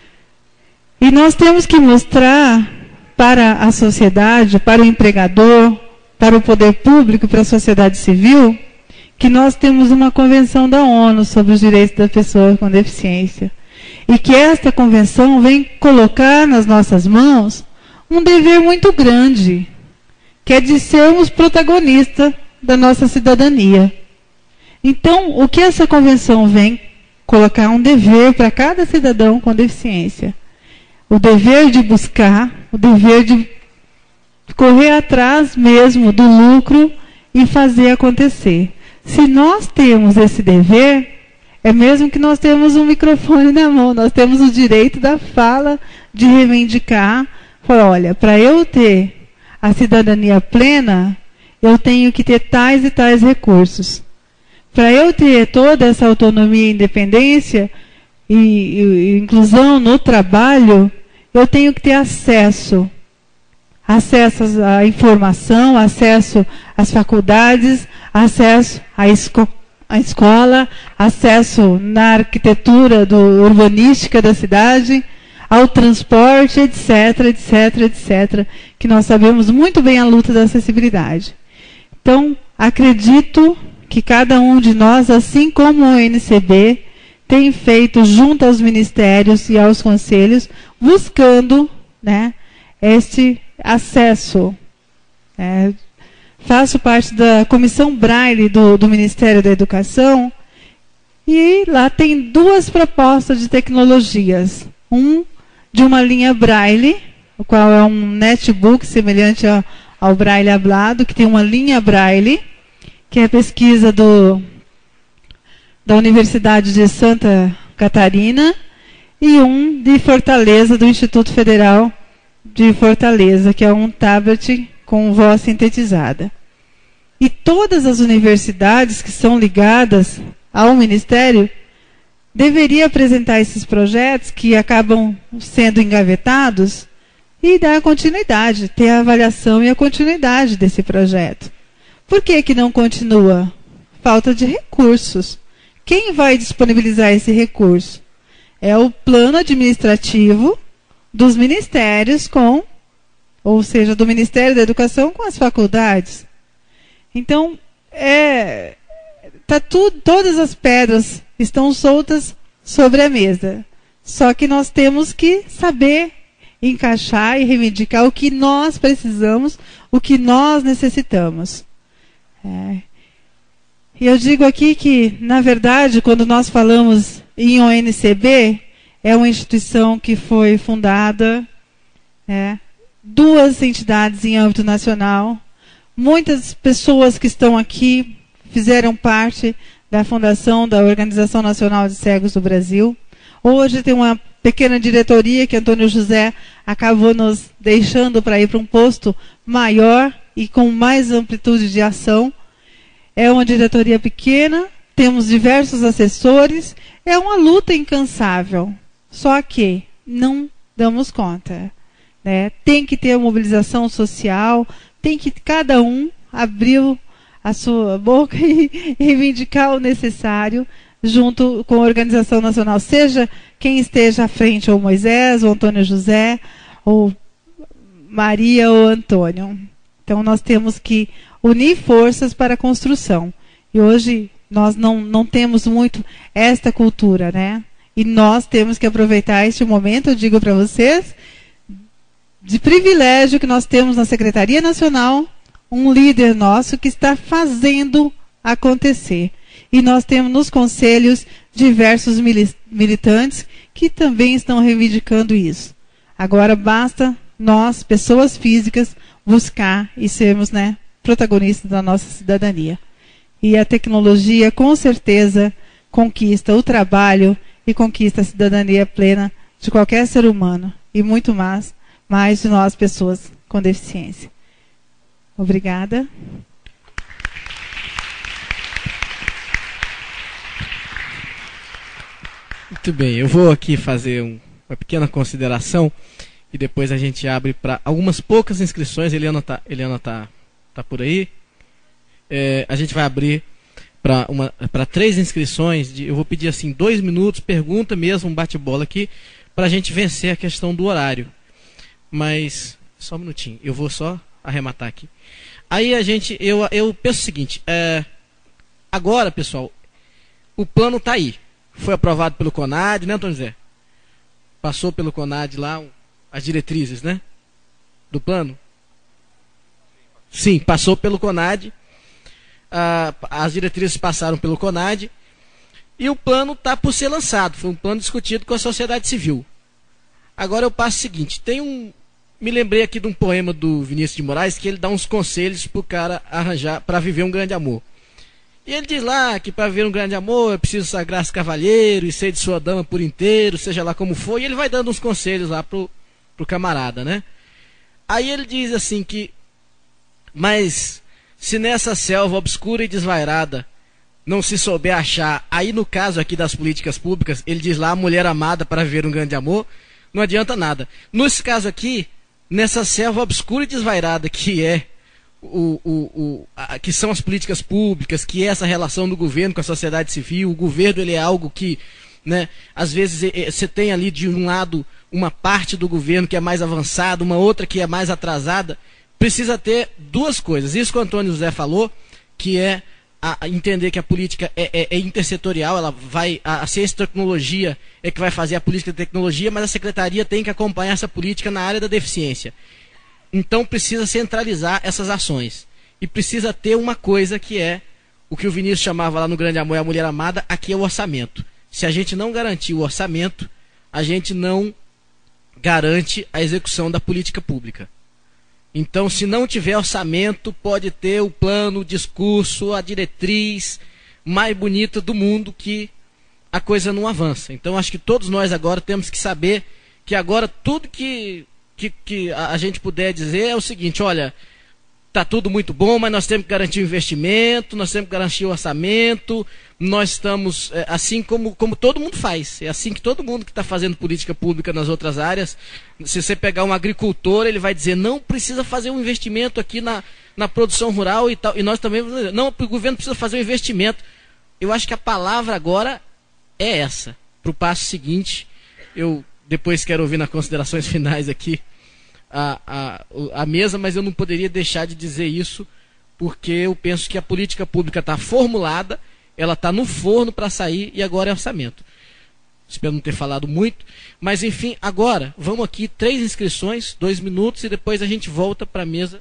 E nós temos que mostrar para a sociedade, para o empregador, para o poder público, para a sociedade civil, que nós temos uma convenção da ONU sobre os direitos das pessoas com deficiência. E que esta convenção vem colocar nas nossas mãos um dever muito grande, que é de sermos protagonistas da nossa cidadania. Então, o que essa convenção vem colocar um dever para cada cidadão com deficiência. O dever de buscar, o dever de correr atrás mesmo do lucro e fazer acontecer. Se nós temos esse dever, é mesmo que nós temos um microfone na mão, nós temos o direito da fala, de reivindicar, falar, olha, para eu ter a cidadania plena, eu tenho que ter tais e tais recursos. Para eu ter toda essa autonomia e independência e, e, e inclusão no trabalho, eu tenho que ter acesso. Acesso à informação, acesso às faculdades, acesso à, esco à escola, acesso na arquitetura do, urbanística da cidade, ao transporte, etc, etc, etc, que nós sabemos muito bem a luta da acessibilidade. Então, acredito que cada um de nós, assim como o O N C B, tem feito junto aos ministérios e aos conselhos, buscando, né, este acesso. É, faço parte da Comissão Braille do, do Ministério da Educação e lá tem duas propostas de tecnologias. Um de uma linha Braille, o qual é um netbook semelhante ao, ao Braille hablado, que tem uma linha Braille, que é a pesquisa do, da Universidade de Santa Catarina, e um de Fortaleza, do Instituto Federal de Fortaleza, que é um tablet com voz sintetizada. E todas as universidades que são ligadas ao Ministério deveriam apresentar esses projetos que acabam sendo engavetados e dar continuidade, ter a avaliação e a continuidade desse projeto. Por que que não continua? Falta de recursos. Quem vai disponibilizar esse recurso? É o plano administrativo dos ministérios com, ou seja, do Ministério da Educação com as faculdades. Então, é, tá tudo, todas as pedras estão soltas sobre a mesa. Só que nós temos que saber encaixar e reivindicar o que nós precisamos, o que nós necessitamos. É. E eu digo aqui que, na verdade, quando nós falamos em O N C B, é uma instituição que foi fundada, é, duas entidades em âmbito nacional, muitas pessoas que estão aqui fizeram parte da fundação da Organização Nacional de Cegos do Brasil. Hoje tem uma pequena diretoria que Antônio José acabou nos deixando para ir para um posto maior e com mais amplitude de ação. É uma diretoria pequena, temos diversos assessores, é uma luta incansável. Só que não damos conta, né? Tem que ter a mobilização social, tem que cada um abrir a sua boca e reivindicar o necessário junto com a Organização Nacional, seja quem esteja à frente, ou Moisés, ou Antônio José, ou Maria, ou Antônio. Então nós temos que unir forças para a construção. E hoje nós não, não temos muito esta cultura, né? E nós temos que aproveitar este momento, eu digo para vocês, de privilégio que nós temos na Secretaria Nacional, um líder nosso que está fazendo acontecer. E nós temos nos conselhos diversos militantes que também estão reivindicando isso. Agora basta nós, pessoas físicas, buscar e sermos, né, protagonistas da nossa cidadania. E a tecnologia, com certeza, conquista o trabalho e conquista a cidadania plena de qualquer ser humano. E muito mais, mais de nós, pessoas com deficiência. Obrigada. Muito bem, eu vou aqui fazer um, uma pequena consideração e depois a gente abre para algumas poucas inscrições. Eliana está Eliana tá, tá por aí. É, a gente vai abrir para três inscrições. De, eu vou pedir assim dois minutos, pergunta mesmo, um bate-bola aqui, para a gente vencer a questão do horário. Mas, só um minutinho, eu vou só arrematar aqui. Aí a gente, eu, eu penso o seguinte, é, agora, pessoal, o plano está aí. Foi aprovado pelo CONAD, né, Antônio José? Passou pelo CONAD lá, as diretrizes, né? Do plano? Sim, passou pelo CONAD. Ah, as diretrizes passaram pelo CONAD. E o plano está por ser lançado. Foi um plano discutido com a sociedade civil. Agora eu passo o seguinte, tem um... Me lembrei aqui de um poema do Vinícius de Moraes, que ele dá uns conselhos para o cara arranjar, para viver um grande amor. E ele diz lá que para viver um grande amor é preciso sagrar-se cavalheiro e ser de sua dama por inteiro, seja lá como for. E ele vai dando uns conselhos lá pro, pro camarada, né? Aí ele diz assim que, mas se nessa selva obscura e desvairada não se souber achar, aí no caso aqui das políticas públicas, ele diz lá a mulher amada para viver um grande amor, não adianta nada. Nesse caso aqui, nessa selva obscura e desvairada que é O, o, o, a, que são as políticas públicas, que é essa relação do governo com a sociedade civil. O governo ele é algo que, né, às vezes você tem ali de um lado uma parte do governo que é mais avançada, uma outra que é mais atrasada. Precisa ter duas coisas. Isso que o Antônio José falou, que é a, a entender que a política é, é, é intersetorial, ela vai, a, a ciência e tecnologia é que vai fazer a política de tecnologia, mas a secretaria tem que acompanhar essa política na área da deficiência. Então precisa centralizar essas ações. E precisa ter uma coisa que é o que o Vinícius chamava lá no Grande Amor e a Mulher Amada, aqui é o orçamento. Se a gente não garantir o orçamento, a gente não garante a execução da política pública. Então, se não tiver orçamento, pode ter o plano, o discurso, a diretriz mais bonita do mundo, que a coisa não avança. Então, acho que todos nós agora temos que saber que agora tudo que... Que, que a gente puder dizer é o seguinte, olha, está tudo muito bom, mas nós temos que garantir o investimento, nós temos que garantir o orçamento, nós estamos, é, assim como, como todo mundo faz, é assim que todo mundo que está fazendo política pública nas outras áreas, se você pegar um agricultor, ele vai dizer, não precisa fazer um investimento aqui na, na produção rural e tal, e nós também vamos dizer, não, o governo precisa fazer um investimento. Eu acho que a palavra agora é essa, para o passo seguinte. Eu depois quero ouvir nas considerações finais aqui a, a, a mesa, mas eu não poderia deixar de dizer isso, porque eu penso que a política pública está formulada, ela está no forno para sair e agora é orçamento. Espero não ter falado muito, mas enfim, agora vamos aqui, três inscrições, dois minutos e depois a gente volta para a mesa.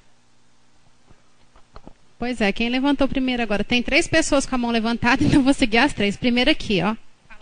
Pois é, quem levantou primeiro agora? Tem três pessoas com a mão levantada, então vou seguir as três. Primeiro aqui, ó.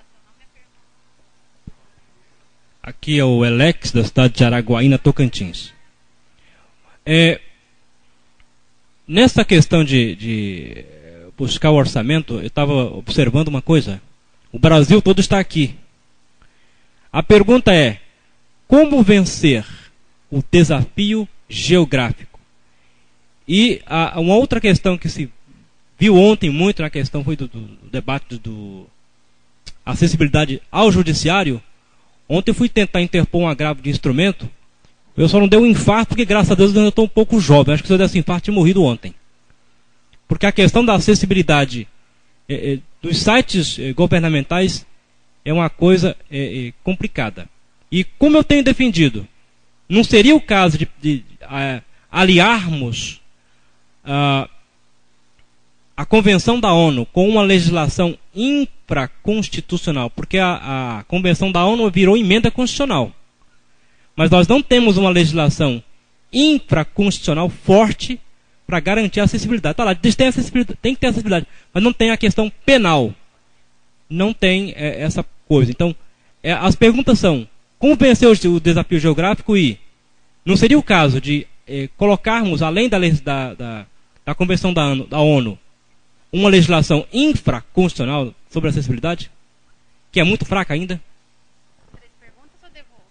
Aqui é o Alex, da cidade de Araguaína, Tocantins. É, nessa questão de, de buscar o orçamento, eu estava observando uma coisa. O Brasil todo está aqui. A pergunta é, como vencer o desafio geográfico? E a, uma outra questão que se viu ontem muito na questão foi do, do, do debate do acessibilidade ao judiciário. Ontem eu fui tentar interpor um agravo de instrumento, eu só não dei um infarto, porque graças a Deus eu ainda estou um pouco jovem. Acho que se eu desse infarto tinha morrido ontem. Porque a questão da acessibilidade é, é, dos sites é, governamentais é uma coisa é, é, complicada. E como eu tenho defendido, não seria o caso de, de, de a, aliarmos a, a Convenção da ONU com uma legislação infraconstitucional, porque a, a Convenção da ONU virou emenda constitucional. Mas nós não temos uma legislação infraconstitucional forte para garantir a acessibilidade. Tá lá, tem, acessibilidade, tem que ter acessibilidade, mas não tem a questão penal. Não tem é, essa coisa. Então, é, as perguntas são, como vencer o, o desafio geográfico e Não seria o caso de eh, colocarmos, além da, da, da, da Convenção da, da ONU, uma legislação infraconstitucional sobre acessibilidade, que é muito fraca ainda? Três perguntas ou devolvo?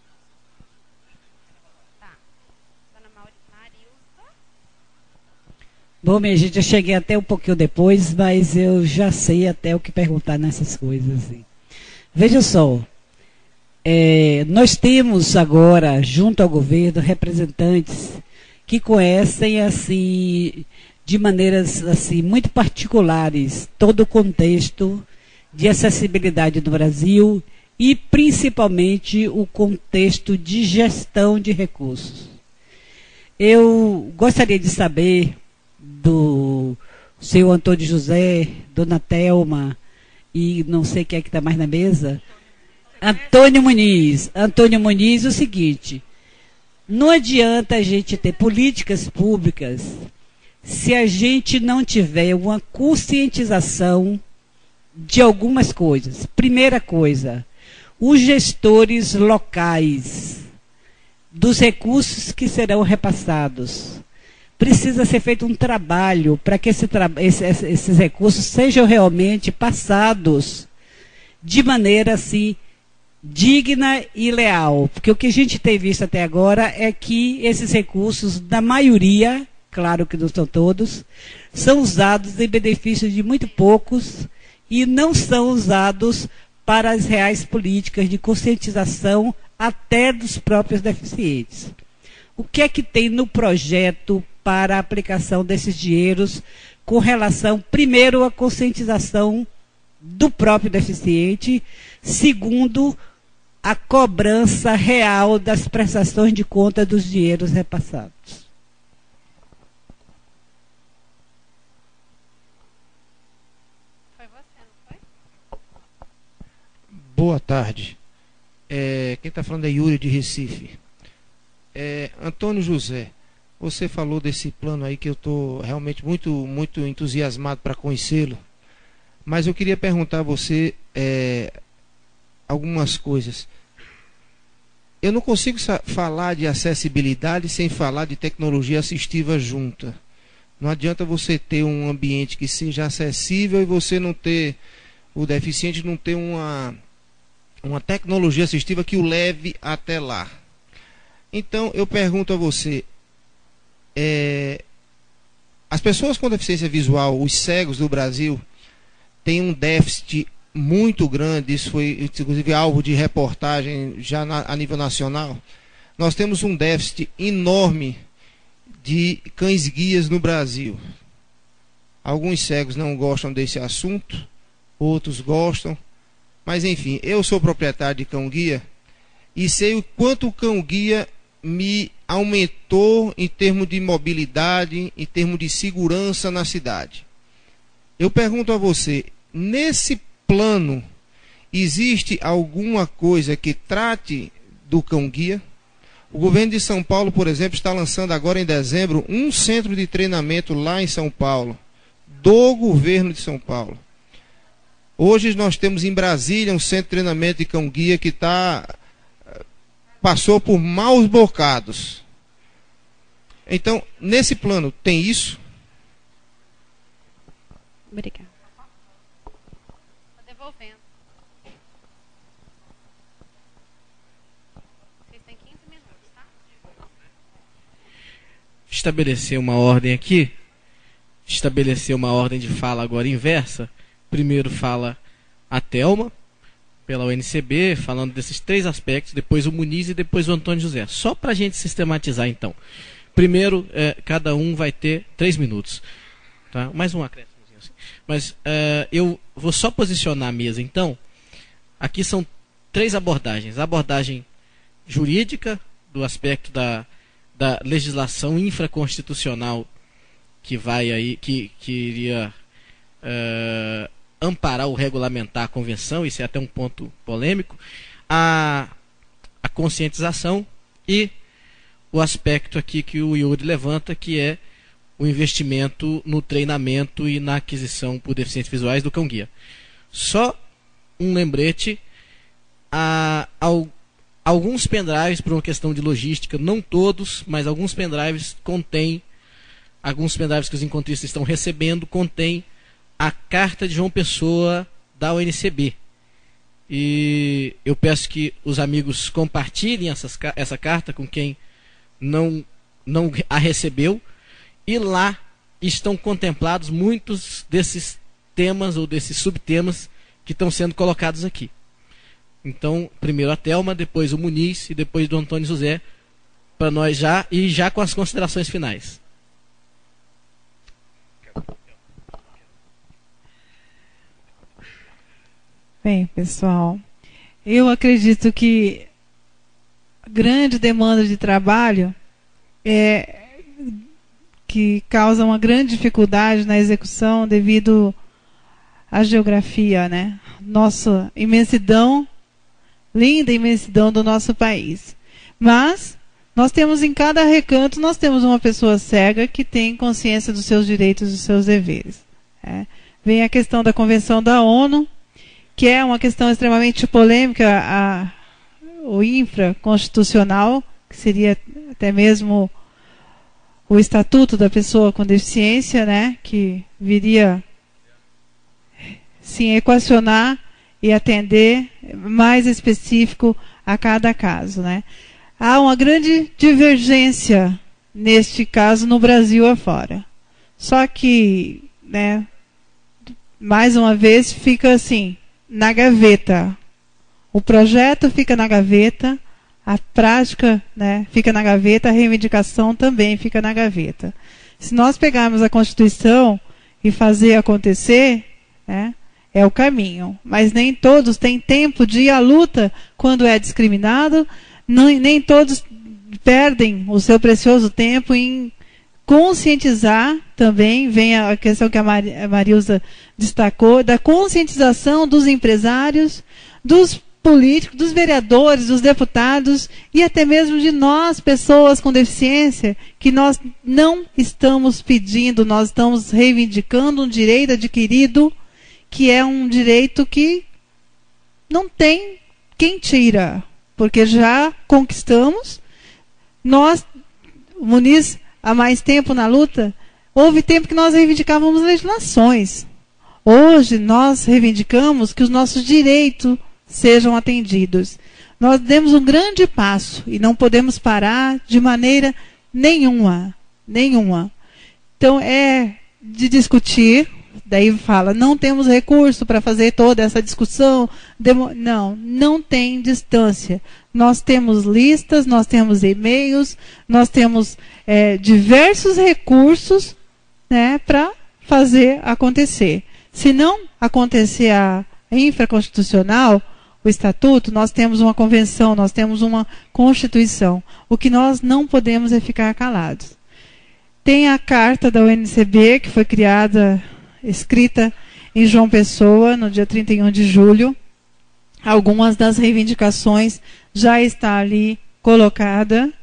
Tá. Dona Marilza. Bom, minha gente, eu cheguei até um pouquinho depois, mas eu já sei até o que perguntar nessas coisas. Assim. Veja só, é, nós temos agora, junto ao governo, representantes que conhecem, assim, de maneiras assim, muito particulares, todo o contexto de acessibilidade no Brasil e, principalmente, o contexto de gestão de recursos. Eu gostaria de saber do senhor Antônio José, dona Thelma e não sei quem é que está mais na mesa, Antônio Muniz. Antônio Muniz, o seguinte, não adianta a gente ter políticas públicas se a gente não tiver uma conscientização de algumas coisas. Primeira coisa, os gestores locais dos recursos que serão repassados. Precisa ser feito um trabalho para que esse tra esse, esses recursos sejam realmente passados de maneira assim digna e leal. Porque o que a gente tem visto até agora é que esses recursos, na maioria, claro que não são todos, são usados em benefício de muito poucos e não são usados para as reais políticas de conscientização até dos próprios deficientes. O que é que tem no projeto para a aplicação desses dinheiros com relação, primeiro, à conscientização do próprio deficiente, segundo, a cobrança real das prestações de conta dos dinheiros repassados? Foi você, não foi? Boa tarde. É, quem está falando é Yuri de Recife. É, Antônio José, você falou desse plano aí que eu estou realmente muito, muito entusiasmado para conhecê-lo, mas eu queria perguntar a você é, algumas coisas. Eu não consigo falar de acessibilidade sem falar de tecnologia assistiva junta. Não adianta você ter um ambiente que seja acessível e você não ter, o deficiente não ter uma, uma tecnologia assistiva que o leve até lá. Então, eu pergunto a você, é, as pessoas com deficiência visual, os cegos do Brasil, têm um déficit muito grande, isso foi inclusive alvo de reportagem já na, a nível nacional. Nós temos um déficit enorme de cães-guias no Brasil. Alguns cegos não gostam desse assunto, outros gostam, mas enfim, eu sou proprietário de cão-guia e sei o quanto o cão-guia me aumentou em termos de mobilidade, em termos de segurança na cidade. Eu pergunto a você, nesse plano, existe alguma coisa que trate do cão-guia? O governo de São Paulo, por exemplo, está lançando agora em dezembro um centro de treinamento lá em São Paulo, do governo de São Paulo. Hoje nós temos em Brasília um centro de treinamento de cão-guia que está... passou por maus bocados. Então, nesse plano, tem isso? Obrigada. Estou devolvendo. Vocês têm quinze minutos, tá? Estabelecer uma ordem aqui. Estabelecer uma ordem de fala agora inversa. Primeiro fala a Thelma, pela U N C B, falando desses três aspectos, depois o Muniz e depois o Antônio José. Só para a gente sistematizar, então. Primeiro, é, cada um vai ter três minutos. Tá? Mais um acréscimo. Assim. Mas é, eu vou só posicionar a mesa, então. Aqui são três abordagens. A abordagem jurídica, do aspecto da, da legislação infraconstitucional, que vai aí, que, que iria... É, amparar ou regulamentar a convenção, isso é até um ponto polêmico, a, a conscientização e o aspecto aqui que o Yuri levanta, que é o investimento no treinamento e na aquisição por deficientes visuais do cão-guia. Só um lembrete, a, ao alguns pendrives, por uma questão de logística, não todos, mas alguns pendrives contêm, alguns pendrives que os encontristas estão recebendo, contêm a carta de João Pessoa da U N C B. E eu peço que os amigos compartilhem essas, essa carta com quem não, não a recebeu. E lá estão contemplados muitos desses temas ou desses subtemas que estão sendo colocados aqui. Então, primeiro a Thelma, depois o Muniz e depois do Antônio José, para nós já, e já com as considerações finais. Bem, pessoal, eu acredito que a grande demanda de trabalho é que causa uma grande dificuldade na execução devido à geografia, né? Nossa imensidão, linda imensidão do nosso país. Mas nós temos em cada recanto, nós temos uma pessoa cega que tem consciência dos seus direitos e dos seus deveres. É. Vem a questão da Convenção da ONU, que é uma questão extremamente polêmica, a, o infraconstitucional, que seria até mesmo o Estatuto da Pessoa com Deficiência, né, que viria sim equacionar e atender mais específico a cada caso, né. Há uma grande divergência neste caso no Brasil afora. Só que, né, mais uma vez fica assim, na gaveta. O projeto fica na gaveta, a prática, né, fica na gaveta, a reivindicação também fica na gaveta. Se nós pegarmos a Constituição e fazer acontecer, né, é o caminho. Mas nem todos têm tempo de ir à luta quando é discriminado, não, nem todos perdem o seu precioso tempo em conscientizar também, vem a questão que a Marilza destacou, da conscientização dos empresários, dos políticos, dos vereadores, dos deputados e até mesmo de nós, pessoas com deficiência, que nós não estamos pedindo, nós estamos reivindicando um direito adquirido, que é um direito que não tem quem tira, porque já conquistamos. Nós, o Muniz, há mais tempo na luta, houve tempo que nós reivindicávamos legislações. Hoje nós reivindicamos que os nossos direitos sejam atendidos. Nós demos um grande passo e não podemos parar de maneira nenhuma. Nenhuma. Então é de discutir, daí fala, não temos recurso para fazer toda essa discussão. Demo... Não, não tem distância. Nós temos listas, nós temos e-mails, nós temos é, diversos recursos, né, para fazer acontecer. Se não acontecer a infraconstitucional, o estatuto, nós temos uma convenção, nós temos uma constituição. O que nós não podemos é ficar calados. Tem a carta da U N C B, que foi criada, escrita em João Pessoa, no dia trinta e um de julho. Algumas das reivindicações já está ali colocada.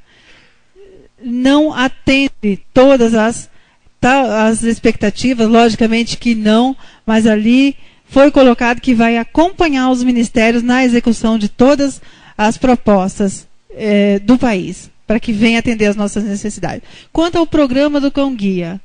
Não atende todas as, as expectativas, logicamente que não, mas ali foi colocado que vai acompanhar os ministérios na execução de todas as propostas eh, do país, para que venha atender as nossas necessidades. Quanto ao programa do Cão Guia,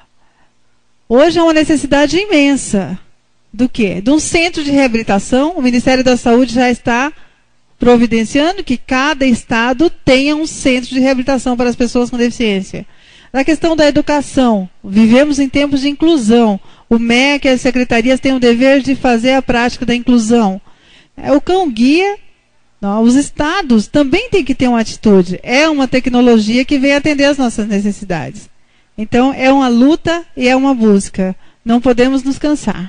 hoje é uma necessidade imensa. Do quê? De um centro de reabilitação. O Ministério da Saúde já está providenciando que cada estado tenha um centro de reabilitação para as pessoas com deficiência. Na questão da educação, vivemos em tempos de inclusão. O M E C e as secretarias têm o dever de fazer a prática da inclusão. O Cão Guia, não, os estados também têm que ter uma atitude. É uma tecnologia que vem atender as nossas necessidades. Então, é uma luta e é uma busca. Não podemos nos cansar.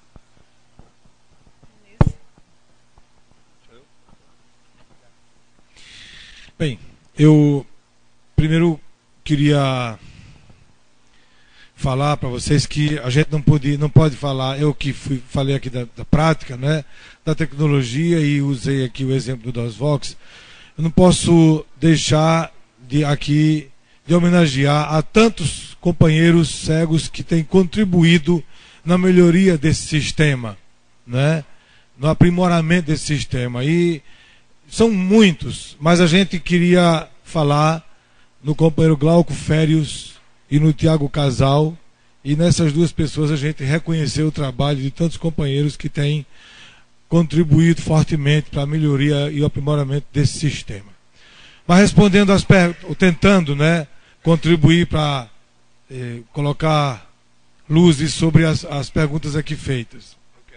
Bem, eu primeiro queria falar para vocês que a gente não pode, não pode falar, eu que fui, falei aqui da, da prática, né, da tecnologia e usei aqui o exemplo do DOSVox, eu não posso deixar de aqui de homenagear a tantos companheiros cegos que têm contribuído na melhoria desse sistema, né, no aprimoramento desse sistema. E são muitos, mas a gente queria falar no companheiro Glauco Férios e no Tiago Casal, e nessas duas pessoas a gente reconheceu o trabalho de tantos companheiros que têm contribuído fortemente para a melhoria e o aprimoramento desse sistema. Mas respondendo às perguntas, tentando, né, contribuir para eh, colocar luzes sobre as, as perguntas aqui feitas.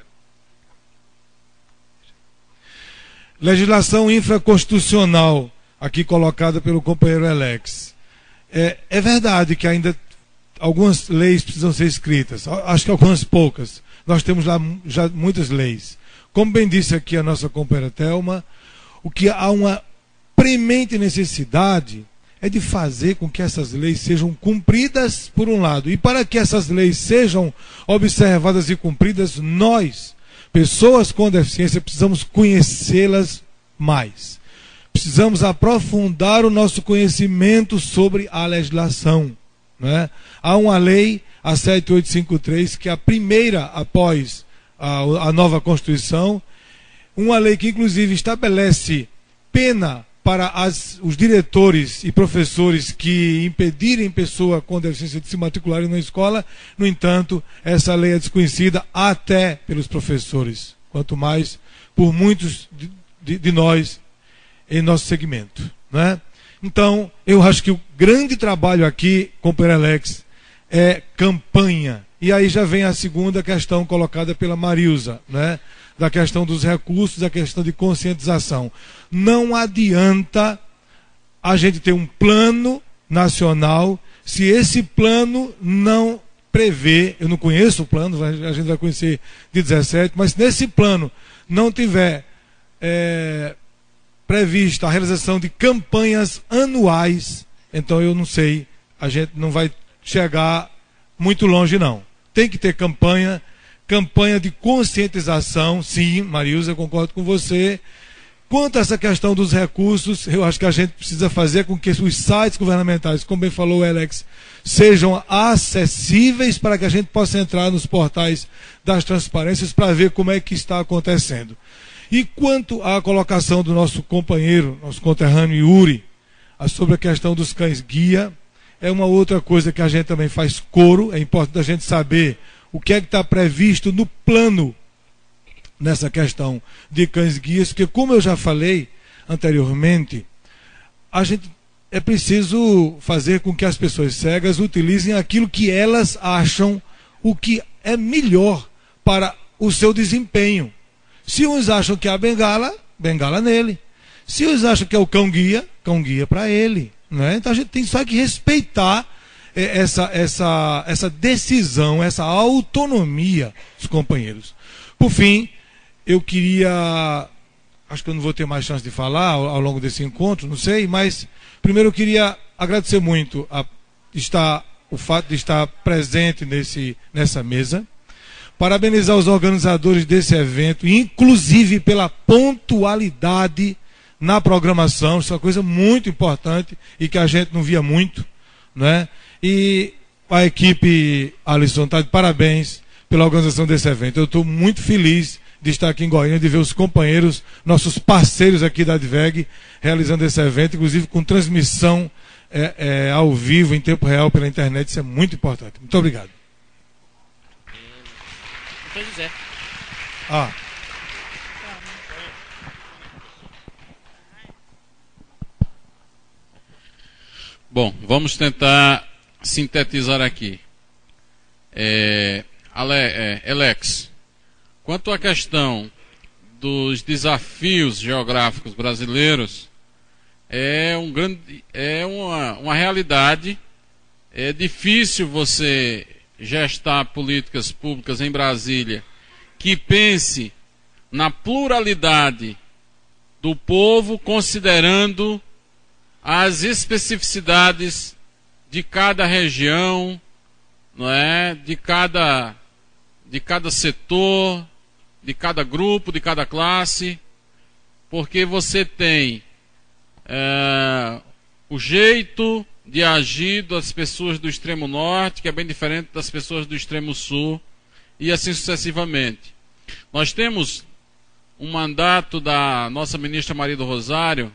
Legislação infraconstitucional, aqui colocada pelo companheiro Alex. É, é verdade que ainda algumas leis precisam ser escritas, acho que algumas poucas. Nós temos lá já muitas leis. Como bem disse aqui a nossa companheira Thelma, o que há uma premente necessidade é de fazer com que essas leis sejam cumpridas por um lado. E para que essas leis sejam observadas e cumpridas, nós, pessoas com deficiência, precisamos conhecê-las mais. Precisamos aprofundar o nosso conhecimento sobre a legislação. Né? Há uma lei, a sete mil oitocentos e cinquenta e três, que é a primeira após a, a nova Constituição, uma lei que inclusive estabelece pena para as, os diretores e professores que impedirem pessoa com deficiência de se matricularem na escola. No entanto, essa lei é desconhecida até pelos professores, quanto mais por muitos de, de, de nós em nosso segmento. Né? Então, eu acho que o grande trabalho aqui, companheiro Alex, é campanha. E aí já vem a segunda questão colocada pela Marilza, né? Da questão dos recursos, da questão de conscientização. Não adianta a gente ter um plano nacional se esse plano não prevê, eu não conheço o plano, a gente vai conhecer de dezessete, mas se nesse plano não tiver é, prevista a realização de campanhas anuais, então eu não sei, a gente não vai chegar muito longe não. Tem que ter campanha, campanha de conscientização, sim, Marilza, eu concordo com você. Quanto a essa questão dos recursos, eu acho que a gente precisa fazer com que os sites governamentais, como bem falou o Alex, sejam acessíveis para que a gente possa entrar nos portais das transparências para ver como é que está acontecendo. E quanto à colocação do nosso companheiro, nosso conterrâneo Yuri, sobre a questão dos cães-guia, é uma outra coisa que a gente também faz coro, é importante a gente saber o que é que está previsto no plano nessa questão de cães-guias, porque como eu já falei anteriormente, a gente é preciso fazer com que as pessoas cegas utilizem aquilo que elas acham o que é melhor para o seu desempenho. Se uns acham que é a bengala, bengala nele. Se uns acham que é o cão-guia, cão-guia para ele. Né? Então a gente tem só que respeitar é, essa, essa, essa decisão, essa autonomia dos companheiros. Por fim, eu queria, acho que eu não vou ter mais chance de falar ao, ao longo desse encontro, não sei, mas primeiro eu queria agradecer muito a estar, o fato de estar presente nesse, nessa mesa, parabenizar os organizadores desse evento, inclusive pela pontualidade na programação, isso é uma coisa muito importante e que a gente não via muito, né? E a equipe, Alisson, está de parabéns pela organização desse evento. Eu estou muito feliz de estar aqui em Goiânia, de ver os companheiros, nossos parceiros aqui da ADVEG, realizando esse evento, inclusive com transmissão é, é, ao vivo, em tempo real, pela internet. Isso é muito importante. Muito obrigado. Ah. Bom, vamos tentar sintetizar aqui. É, Ale, é, Alex, quanto à questão dos desafios geográficos brasileiros, é, um grande, é uma, uma realidade. É difícil você gestar políticas públicas em Brasília que pense na pluralidade do povo, considerando as especificidades de cada região, não é? de, cada, de cada setor, de cada grupo, de cada classe, porque você tem é, o jeito de agir das pessoas do extremo norte, que é bem diferente das pessoas do extremo sul, e assim sucessivamente. Nós temos um mandato da nossa ministra Maria do Rosário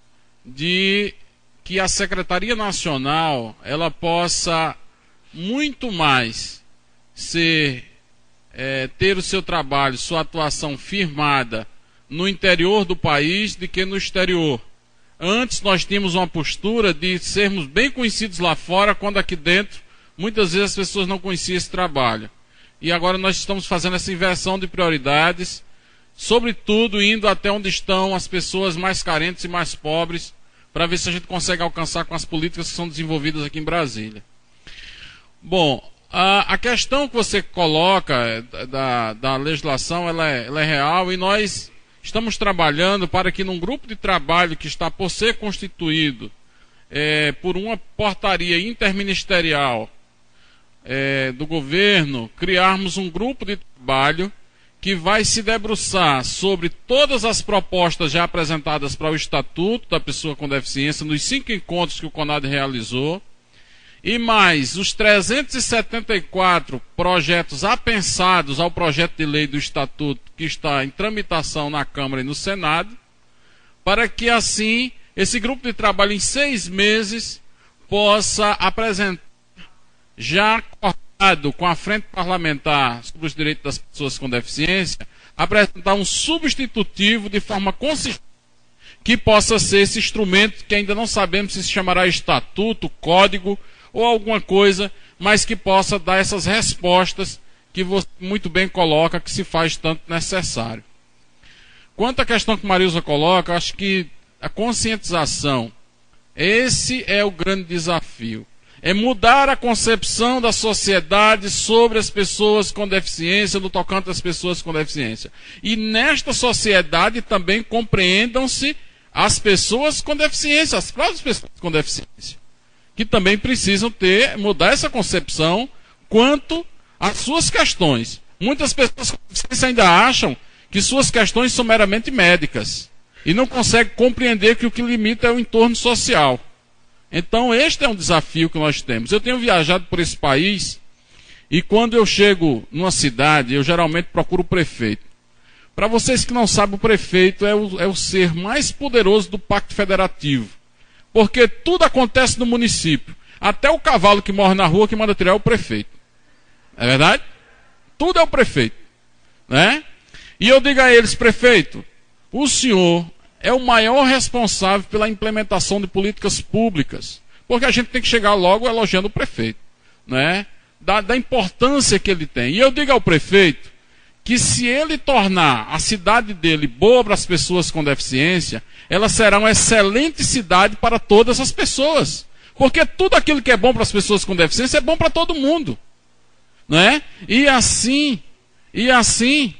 de que a Secretaria Nacional ela possa muito mais ser, é, ter o seu trabalho, sua atuação firmada no interior do país do que no exterior. Antes nós tínhamos uma postura de sermos bem conhecidos lá fora, quando aqui dentro muitas vezes as pessoas não conheciam esse trabalho. E agora nós estamos fazendo essa inversão de prioridades, sobretudo indo até onde estão as pessoas mais carentes e mais pobres, para ver se a gente consegue alcançar com as políticas que são desenvolvidas aqui em Brasília. Bom, a, a questão que você coloca da, da legislação, ela é, ela é real, e nós estamos trabalhando para que num grupo de trabalho que está por ser constituído é, por uma portaria interministerial é, do governo, criarmos um grupo de trabalho que vai se debruçar sobre todas as propostas já apresentadas para o Estatuto da Pessoa com Deficiência, nos cinco encontros que o CONAD realizou, e mais os trezentos e setenta e quatro projetos apensados ao projeto de lei do Estatuto que está em tramitação na Câmara e no Senado, para que assim esse grupo de trabalho em seis meses possa apresentar, já acordado com a Frente Parlamentar sobre os Direitos das Pessoas com Deficiência, apresentar um substitutivo de forma consistente que possa ser esse instrumento que ainda não sabemos se se chamará Estatuto, Código ou alguma coisa, mas que possa dar essas respostas que você muito bem coloca, que se faz tanto necessário. Quanto à questão que Marilza coloca, acho que a conscientização, esse é o grande desafio. É mudar a concepção da sociedade sobre as pessoas com deficiência, no tocante às pessoas com deficiência. E nesta sociedade também compreendam-se as pessoas com deficiência, as próprias pessoas com deficiência, que também precisam ter, mudar essa concepção quanto às suas questões. Muitas pessoas com deficiência ainda acham que suas questões são meramente médicas e não conseguem compreender que o que limita é o entorno social. Então este é um desafio que nós temos. Eu tenho viajado por esse país e quando eu chego numa cidade, eu geralmente procuro o prefeito. Para vocês que não sabem, o prefeito é o, é o ser mais poderoso do Pacto Federativo. Porque tudo acontece no município. Até o cavalo que morre na rua, que manda tirar é o prefeito. É verdade? Tudo é o prefeito. Né? E eu digo a eles, prefeito, o senhor é o maior responsável pela implementação de políticas públicas. Porque a gente tem que chegar logo elogiando o prefeito. Né? Da, da importância que ele tem. E eu digo ao prefeito que se ele tornar a cidade dele boa para as pessoas com deficiência, ela será uma excelente cidade para todas as pessoas. Porque tudo aquilo que é bom para as pessoas com deficiência é bom para todo mundo. Né? E assim, e assim,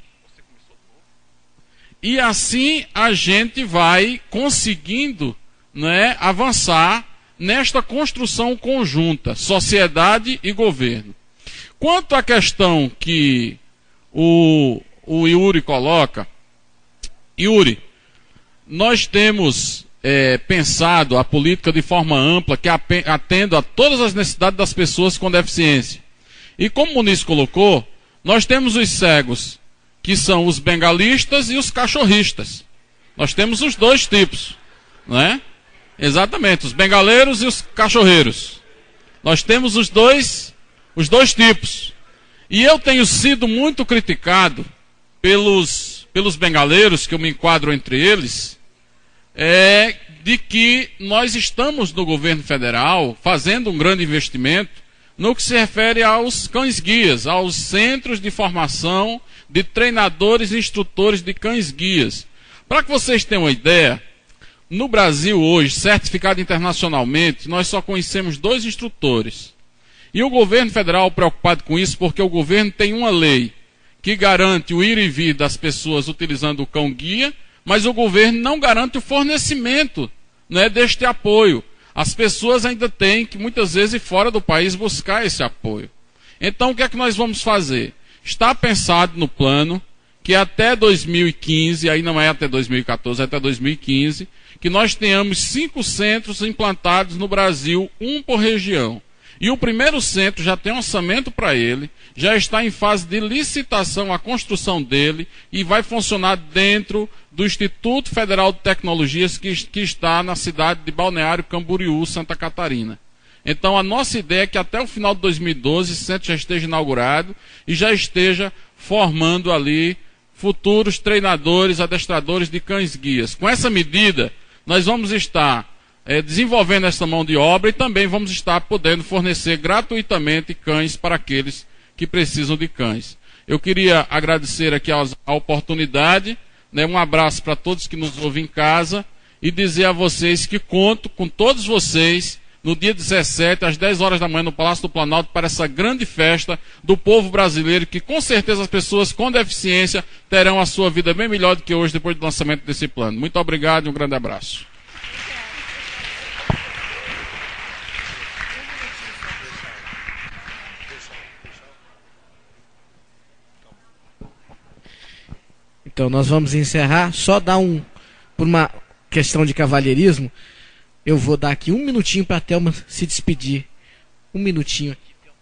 e assim a gente vai conseguindo, né, avançar nesta construção conjunta, sociedade e governo. Quanto à questão que o, o Yuri coloca, Yuri, nós temos é, pensado a política de forma ampla, que atenda a todas as necessidades das pessoas com deficiência. E como o Muniz colocou, nós temos os cegos, que são os bengalistas e os cachorristas. Nós temos os dois tipos, né? Exatamente, os bengaleiros e os cachorreiros. Nós temos os dois, os dois tipos. E eu tenho sido muito criticado pelos, pelos bengaleiros, que eu me enquadro entre eles, é, de que nós estamos no governo federal fazendo um grande investimento no que se refere aos cães-guias, aos centros de formação de treinadores e instrutores de cães-guias. Para que vocês tenham uma ideia, no Brasil hoje, certificado internacionalmente, nós só conhecemos dois instrutores. E o governo federal preocupado com isso, porque o governo tem uma lei que garante o ir e vir das pessoas utilizando o cão-guia, mas o governo não garante o fornecimento, né, deste apoio. As pessoas ainda têm que, muitas vezes, ir fora do país buscar esse apoio. Então, o que é que nós vamos fazer? Está pensado no plano que até dois mil e quinze, aí não é até dois mil e quatorze, é até dois mil e quinze, que nós tenhamos cinco centros implantados no Brasil, um por região. E o primeiro centro já tem orçamento para ele, já está em fase de licitação a construção dele e vai funcionar dentro do Instituto Federal de Tecnologias que, que está na cidade de Balneário Camboriú, Santa Catarina. Então a nossa ideia é que até o final de dois mil e doze esse centro já esteja inaugurado e já esteja formando ali futuros treinadores, adestradores de cães-guias. Com essa medida, nós vamos estar é, desenvolvendo essa mão de obra e também vamos estar podendo fornecer gratuitamente cães para aqueles que precisam de cães. Eu queria agradecer aqui a, a oportunidade, né, um abraço para todos que nos ouvem em casa e dizer a vocês que conto com todos vocês no dia dezessete, às dez horas da manhã, no Palácio do Planalto, para essa grande festa do povo brasileiro, que com certeza as pessoas com deficiência terão a sua vida bem melhor do que hoje, depois do lançamento desse plano. Muito obrigado e um grande abraço. Então, nós vamos encerrar, só dar um, por uma questão de cavalheirismo, eu vou dar aqui um minutinho para a Thelma se despedir. Um minutinho.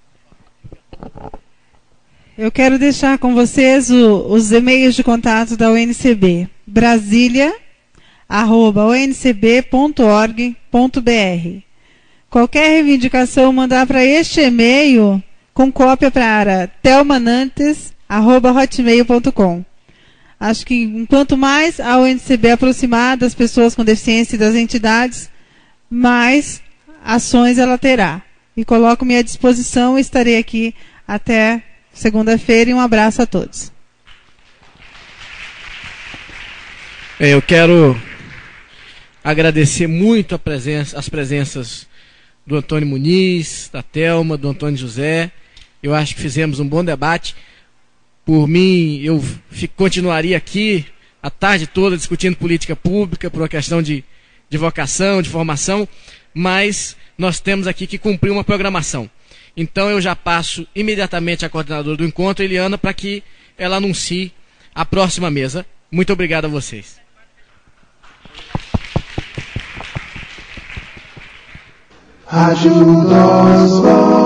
Eu quero deixar com vocês o, os e-mails de contato da U N C B. Brasília, arroba u n c b ponto org ponto b r. Qualquer reivindicação, mandar para este e-mail com cópia para thelmanantes, arroba hotmail ponto com. Acho que enquanto mais a U N C B aproximar das pessoas com deficiência e das entidades, mais ações ela terá. E coloco-me à disposição e estarei aqui até segunda-feira e um abraço a todos. Eu quero agradecer muito a presença, as presenças do Antônio Muniz, da Thelma, do Antônio José. Eu acho que fizemos um bom debate. Por mim, eu fico, continuaria aqui a tarde toda discutindo política pública por uma questão de, de vocação, de formação, mas nós temos aqui que cumprir uma programação. Então eu já passo imediatamente à coordenadora do encontro, Eliana, para que ela anuncie a próxima mesa. Muito obrigado a vocês. Rádio Nós